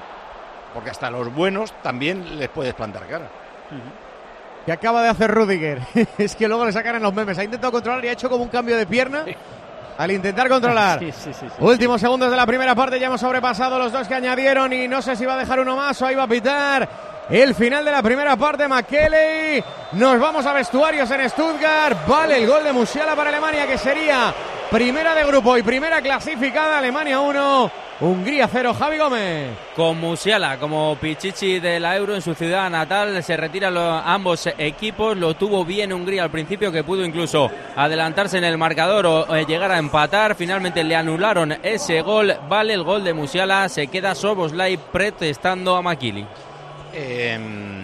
Porque hasta los buenos también les puedes plantar cara. Uh-huh. Que acaba de hacer Rüdiger. Es que luego le sacan en los memes. Ha intentado controlar y ha hecho como un cambio de pierna al intentar controlar. Sí, sí, sí, sí. Últimos segundos de la primera parte, ya hemos sobrepasado los dos que añadieron y no sé si va a dejar uno más o ahí va a pitar el final de la primera parte. McKelly, nos vamos a vestuarios en Stuttgart. Vale el gol de Musiala para Alemania, que sería primera de grupo y primera clasificada. Alemania uno, Hungría cero. Javi Gómez. Con Musiala como Pichichi de la Euro en su ciudad natal, se retiran los, ambos equipos. Lo tuvo bien Hungría al principio, que pudo incluso adelantarse en el marcador o eh, llegar a empatar. Finalmente le anularon ese gol. Vale el gol de Musiala, se queda Szoboszlai protestando a McKelly. Eh,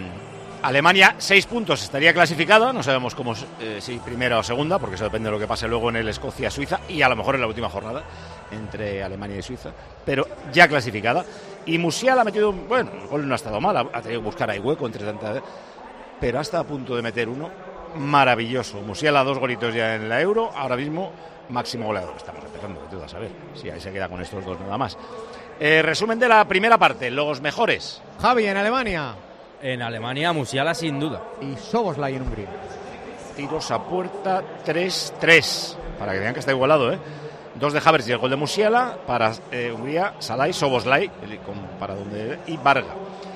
Alemania, seis puntos, estaría clasificada. No sabemos cómo, eh, si primera o segunda, porque eso depende de lo que pase luego en el Escocia-Suiza y a lo mejor en la última jornada entre Alemania y Suiza, pero ya clasificada. Y Musiala ha metido, bueno, el gol no ha estado mal, ha tenido que buscar ahí hueco entre tantas, pero ha estado a punto de meter uno maravilloso. Musiala, dos golitos ya en la Euro, ahora mismo máximo goleador. Estamos empezando, que tú vas a ver si ahí se queda con estos dos nada más. Eh, resumen de la primera parte, los mejores. Javi, en Alemania. En Alemania, Musiala sin duda. Y Szoboszlai en Hungría. Tiros a puerta, tres tres. Para que vean que está igualado, ¿eh? Dos de Havertz y el gol de Musiala. Para eh, Hungría, Salai, Szoboszlai para donde, y Varga.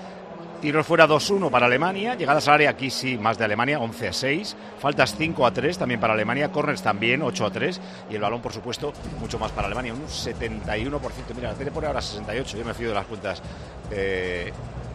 Tiros fuera dos uno para Alemania. Llegadas al área, aquí sí, más de Alemania, once a seis. Faltas cinco a tres también para Alemania. Corners también, ocho a tres. Y el balón, por supuesto, mucho más para Alemania, un setenta y uno por ciento. Mira, la tele pone ahora sesenta y ocho. Yo me fío de las cuentas de,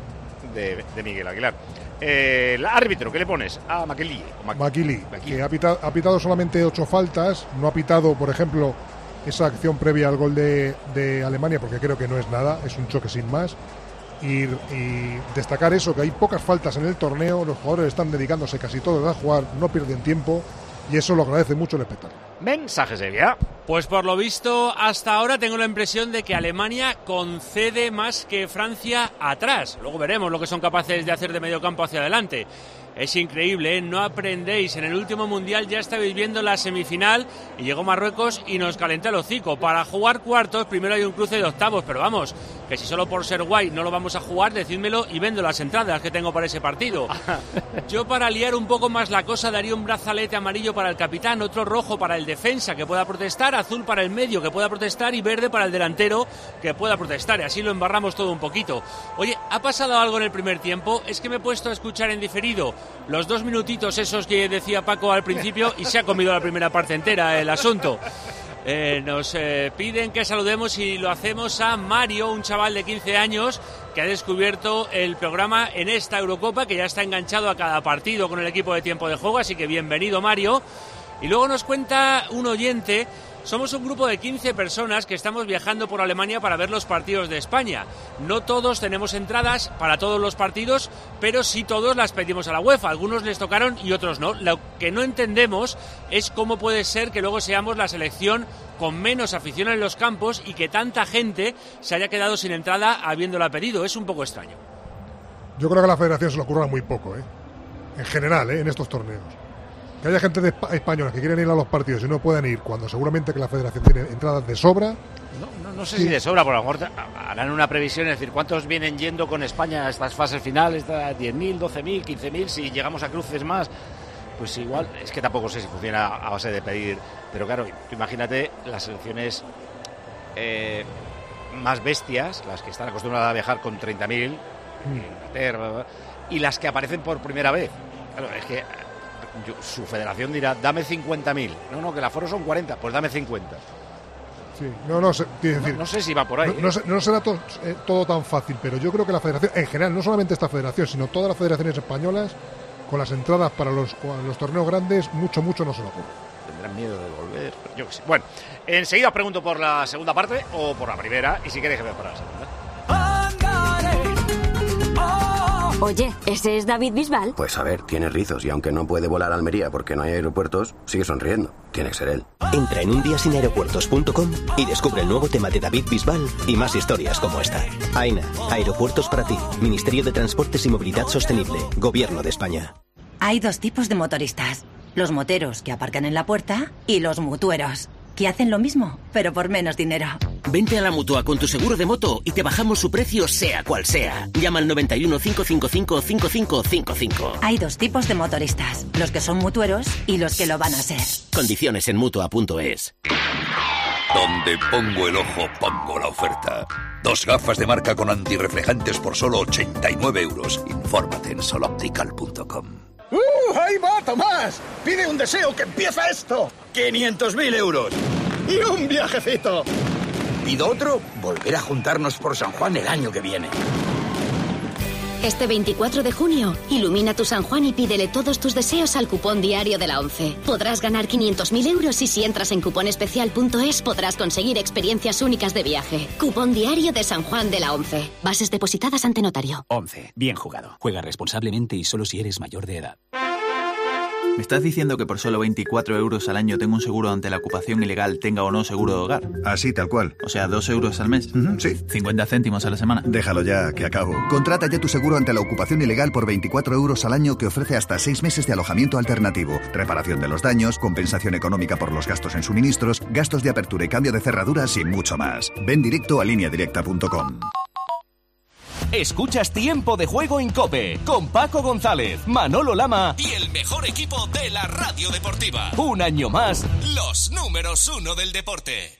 de, de Miguel Aguilar. Eh, el árbitro, ¿qué le pones? A McKelly. McKelly, que ha pitado, ha pitado solamente ocho faltas. No ha pitado, por ejemplo, esa acción previa al gol de, de Alemania, porque creo que no es nada. Es un choque sin más. Y, y destacar eso, que hay pocas faltas en el torneo, los jugadores están dedicándose casi todos a jugar, no pierden tiempo y eso lo agradece mucho el espectáculo. Mensajes de vía. Pues por lo visto hasta ahora tengo la impresión de que Alemania concede más que Francia atrás. Luego veremos lo que son capaces de hacer de medio campo hacia adelante. Es increíble, ¿eh? No aprendéis. En el último Mundial ya estabais viendo la semifinal y llegó Marruecos y nos calentó el hocico. Para jugar cuartos primero hay un cruce de octavos, pero vamos, que si solo por ser guay no lo vamos a jugar, decídmelo y vendo las entradas que tengo para ese partido. Yo, para liar un poco más la cosa, daría un brazalete amarillo para el capitán, otro rojo para el defensa que pueda protestar, azul para el medio que pueda protestar y verde para el delantero que pueda protestar, y así lo embarramos todo un poquito. Oye, ¿ha pasado algo en el primer tiempo? Es que me he puesto a escuchar en diferido los dos minutitos esos que decía Paco al principio y se ha comido la primera parte entera el asunto. Eh, nos eh, piden que saludemos y lo hacemos a Mario, un chaval de quince años que ha descubierto el programa en esta Eurocopa, que ya está enganchado a cada partido con el equipo de Tiempo de Juego, así que bienvenido, Mario. Y luego nos cuenta un oyente Somos un grupo de quince personas que estamos viajando por Alemania para ver los partidos de España. No todos tenemos entradas para todos los partidos, pero sí todos las pedimos a la UEFA. Algunos les tocaron y otros no. Lo que no entendemos es cómo puede ser que luego seamos la selección con menos afición en los campos y que tanta gente se haya quedado sin entrada habiéndola pedido. Es un poco extraño. Yo creo que a la federación se le ocurra muy poco, ¿eh? En general, ¿eh? En estos torneos. Que haya gente de Espa- española que quieren ir a los partidos y no puedan ir cuando seguramente que la federación tiene entradas de sobra. No, no, no sé sí. si de sobra, por lo mejor harán una previsión, es decir, ¿cuántos vienen yendo con España a estas fases finales? diez mil, doce mil, quince mil, si llegamos a cruces más, pues igual, es que tampoco sé si funciona a base de pedir, pero claro, imagínate las selecciones eh, más bestias, las que están acostumbradas a viajar con treinta mil, mm. Inglaterra, y las que aparecen por primera vez. Claro, es que yo, su federación dirá, dame cincuenta mil. No, no, que el aforo son cuarenta, pues dame cincuenta. Sí, no, no, sé, decir, no, no sé si va por ahí. No, no, no será to, eh, todo tan fácil, pero yo creo que la federación, en general, no solamente esta federación, sino todas las federaciones españolas, con las entradas para los, los torneos grandes, mucho, mucho no se lo ocurre. Tendrán miedo de volver, yo qué sé. Bueno, enseguida os pregunto por la segunda parte o por la primera, y si queréis que vea para la segunda. Oye, ¿ese es David Bisbal? Pues a ver, tiene rizos y aunque no puede volar a Almería porque no hay aeropuertos, sigue sonriendo. Tiene que ser él. Entra en un día sin aeropuertos punto com y descubre el nuevo tema de David Bisbal y más historias como esta. AENA, aeropuertos para ti. Ministerio de Transportes y Movilidad Sostenible. Gobierno de España. Hay dos tipos de motoristas. Los moteros que aparcan en la puerta y los mutueros, que hacen lo mismo, pero por menos dinero. Vente a la Mutua con tu seguro de moto y te bajamos su precio sea cual sea. Llama al noventa y uno, cinco cinco cinco, cinco cinco cinco cinco. Hay dos tipos de motoristas, los que son mutueros y los que lo van a ser. Condiciones en Mutua punto es. Donde pongo el ojo, pongo la oferta. Dos gafas de marca con antirreflejantes por solo ochenta y nueve euros. Infórmate en soloptical punto com. ¡Uh! ¡Ahí va, Tomás! Pide un deseo que empieza esto. quinientos mil euros. Y un viajecito. Pido otro, volver a juntarnos por San Juan el año que viene. Este veinticuatro de junio, ilumina tu San Juan y pídele todos tus deseos al cupón diario de la ONCE. Podrás ganar quinientos mil euros y si entras en cuponespecial punto es podrás conseguir experiencias únicas de viaje. Cupón diario de San Juan de la ONCE. Bases depositadas ante notario. ONCE. Bien jugado. Juega responsablemente y solo si eres mayor de edad. ¿Me estás diciendo que por solo veinticuatro euros al año tengo un seguro ante la ocupación ilegal, tenga o no seguro de hogar? Así, tal cual. O sea, dos euros al mes. Uh-huh, sí. cincuenta céntimos a la semana. Déjalo ya, que acabo. Contrata ya tu seguro ante la ocupación ilegal por veinticuatro euros al año que ofrece hasta seis meses de alojamiento alternativo, reparación de los daños, compensación económica por los gastos en suministros, gastos de apertura y cambio de cerraduras y mucho más. Ven directo a línea directa punto com. Escuchas Tiempo de Juego en COPE con Paco González, Manolo Lama y el mejor equipo de la radio deportiva. Un año más, los números uno del deporte.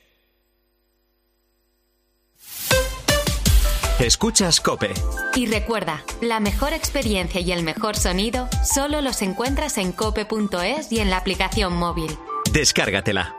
Escuchas COPE. Y recuerda, la mejor experiencia y el mejor sonido solo los encuentras en cope punto es y en la aplicación móvil. Descárgatela.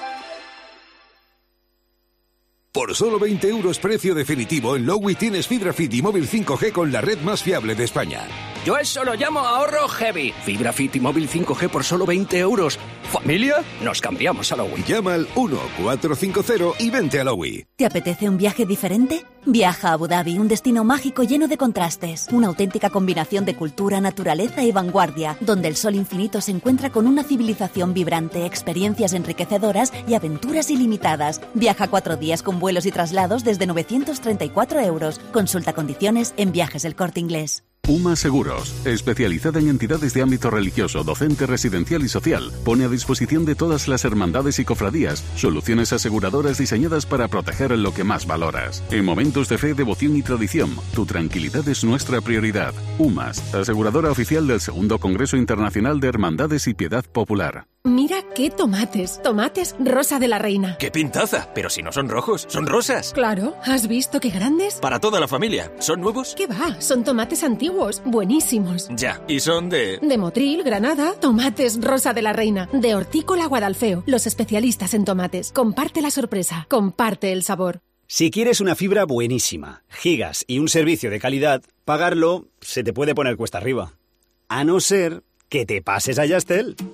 Por solo veinte euros precio definitivo, en Lowy tienes fibra fit y móvil cinco G con la red más fiable de España. Yo eso lo llamo ahorro heavy. Fibra fit y móvil cinco G por solo veinte euros. ¿Familia? Nos cambiamos a Lowy. Llama al uno cuatro cinco cero y vente a Lowy. ¿Te apetece un viaje diferente? Viaja a Abu Dhabi, un destino mágico lleno de contrastes. Una auténtica combinación de cultura, naturaleza y vanguardia, donde el sol infinito se encuentra con una civilización vibrante, experiencias enriquecedoras y aventuras ilimitadas. Viaja cuatro días con vuelos y traslados desde novecientos treinta y cuatro euros. Consulta condiciones en Viajes El Corte Inglés. UMA Seguros, especializada en entidades de ámbito religioso, docente, residencial y social, pone a disposición de todas las hermandades y cofradías soluciones aseguradoras diseñadas para proteger lo que más valoras. En momentos de fe, devoción y tradición, tu tranquilidad es nuestra prioridad. UMAS, aseguradora oficial del segundo Congreso Internacional de Hermandades y Piedad Popular. Mira qué tomates, tomates Rosa de la Reina. ¡Qué pintaza! Pero si no son rojos, son rosas. Claro, ¿has visto qué grandes? Para toda la familia. ¿Son nuevos? ¿Qué va? Son tomates antiguos, buenísimos. Ya, y son de... De Motril, Granada, tomates Rosa de la Reina. De Hortícola Guadalfeo, los especialistas en tomates. Comparte la sorpresa, comparte el sabor. Si quieres una fibra buenísima, gigas y un servicio de calidad, pagarlo se te puede poner cuesta arriba. A no ser que te pases a Yastel.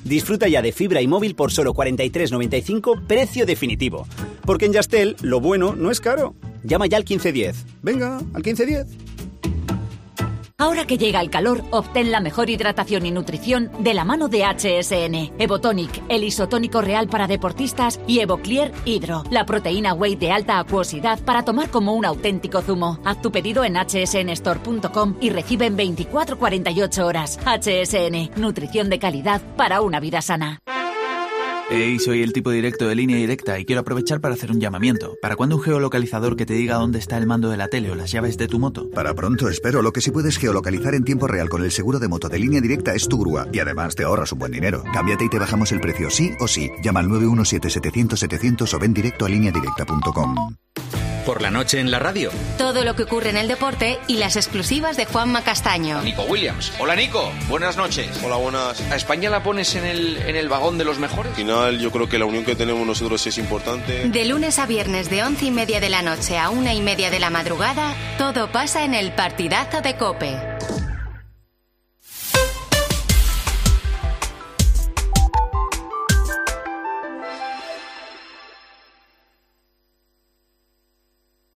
Disfruta ya de fibra y móvil por solo cuarenta y tres noventa y cinco, precio definitivo. Porque en Yastel, lo bueno no es caro. Llama ya al quince diez. Venga, al quince diez. Ahora que llega el calor, obtén la mejor hidratación y nutrición de la mano de H S N. Evotonic, el isotónico real para deportistas, y Evoclear Hydro, la proteína whey de alta acuosidad para tomar como un auténtico zumo. Haz tu pedido en h s n store punto com y recibe en veinticuatro a cuarenta y ocho horas. H S N, nutrición de calidad para una vida sana. Hey, soy el tipo directo de Línea Directa y quiero aprovechar para hacer un llamamiento. ¿Para cuándo un geolocalizador que te diga dónde está el mando de la tele o las llaves de tu moto? Para pronto, espero. Lo que sí puedes geolocalizar en tiempo real con el seguro de moto de Línea Directa es tu grúa. Y además te ahorras un buen dinero. Cámbiate y te bajamos el precio sí o sí. Llama al nueve uno siete setecientos setecientos o ven directo a línea directa punto com. Por la noche en la radio. Todo lo que ocurre en el deporte y las exclusivas de Juanma Castaño. Nico Williams. Hola, Nico. Buenas noches. Hola, buenas. ¿A España la pones en el, en el vagón de los mejores? Al final, yo creo que la unión que tenemos nosotros es importante. De lunes a viernes de once y media de la noche a una y media de la madrugada, todo pasa en el partidazo de COPE.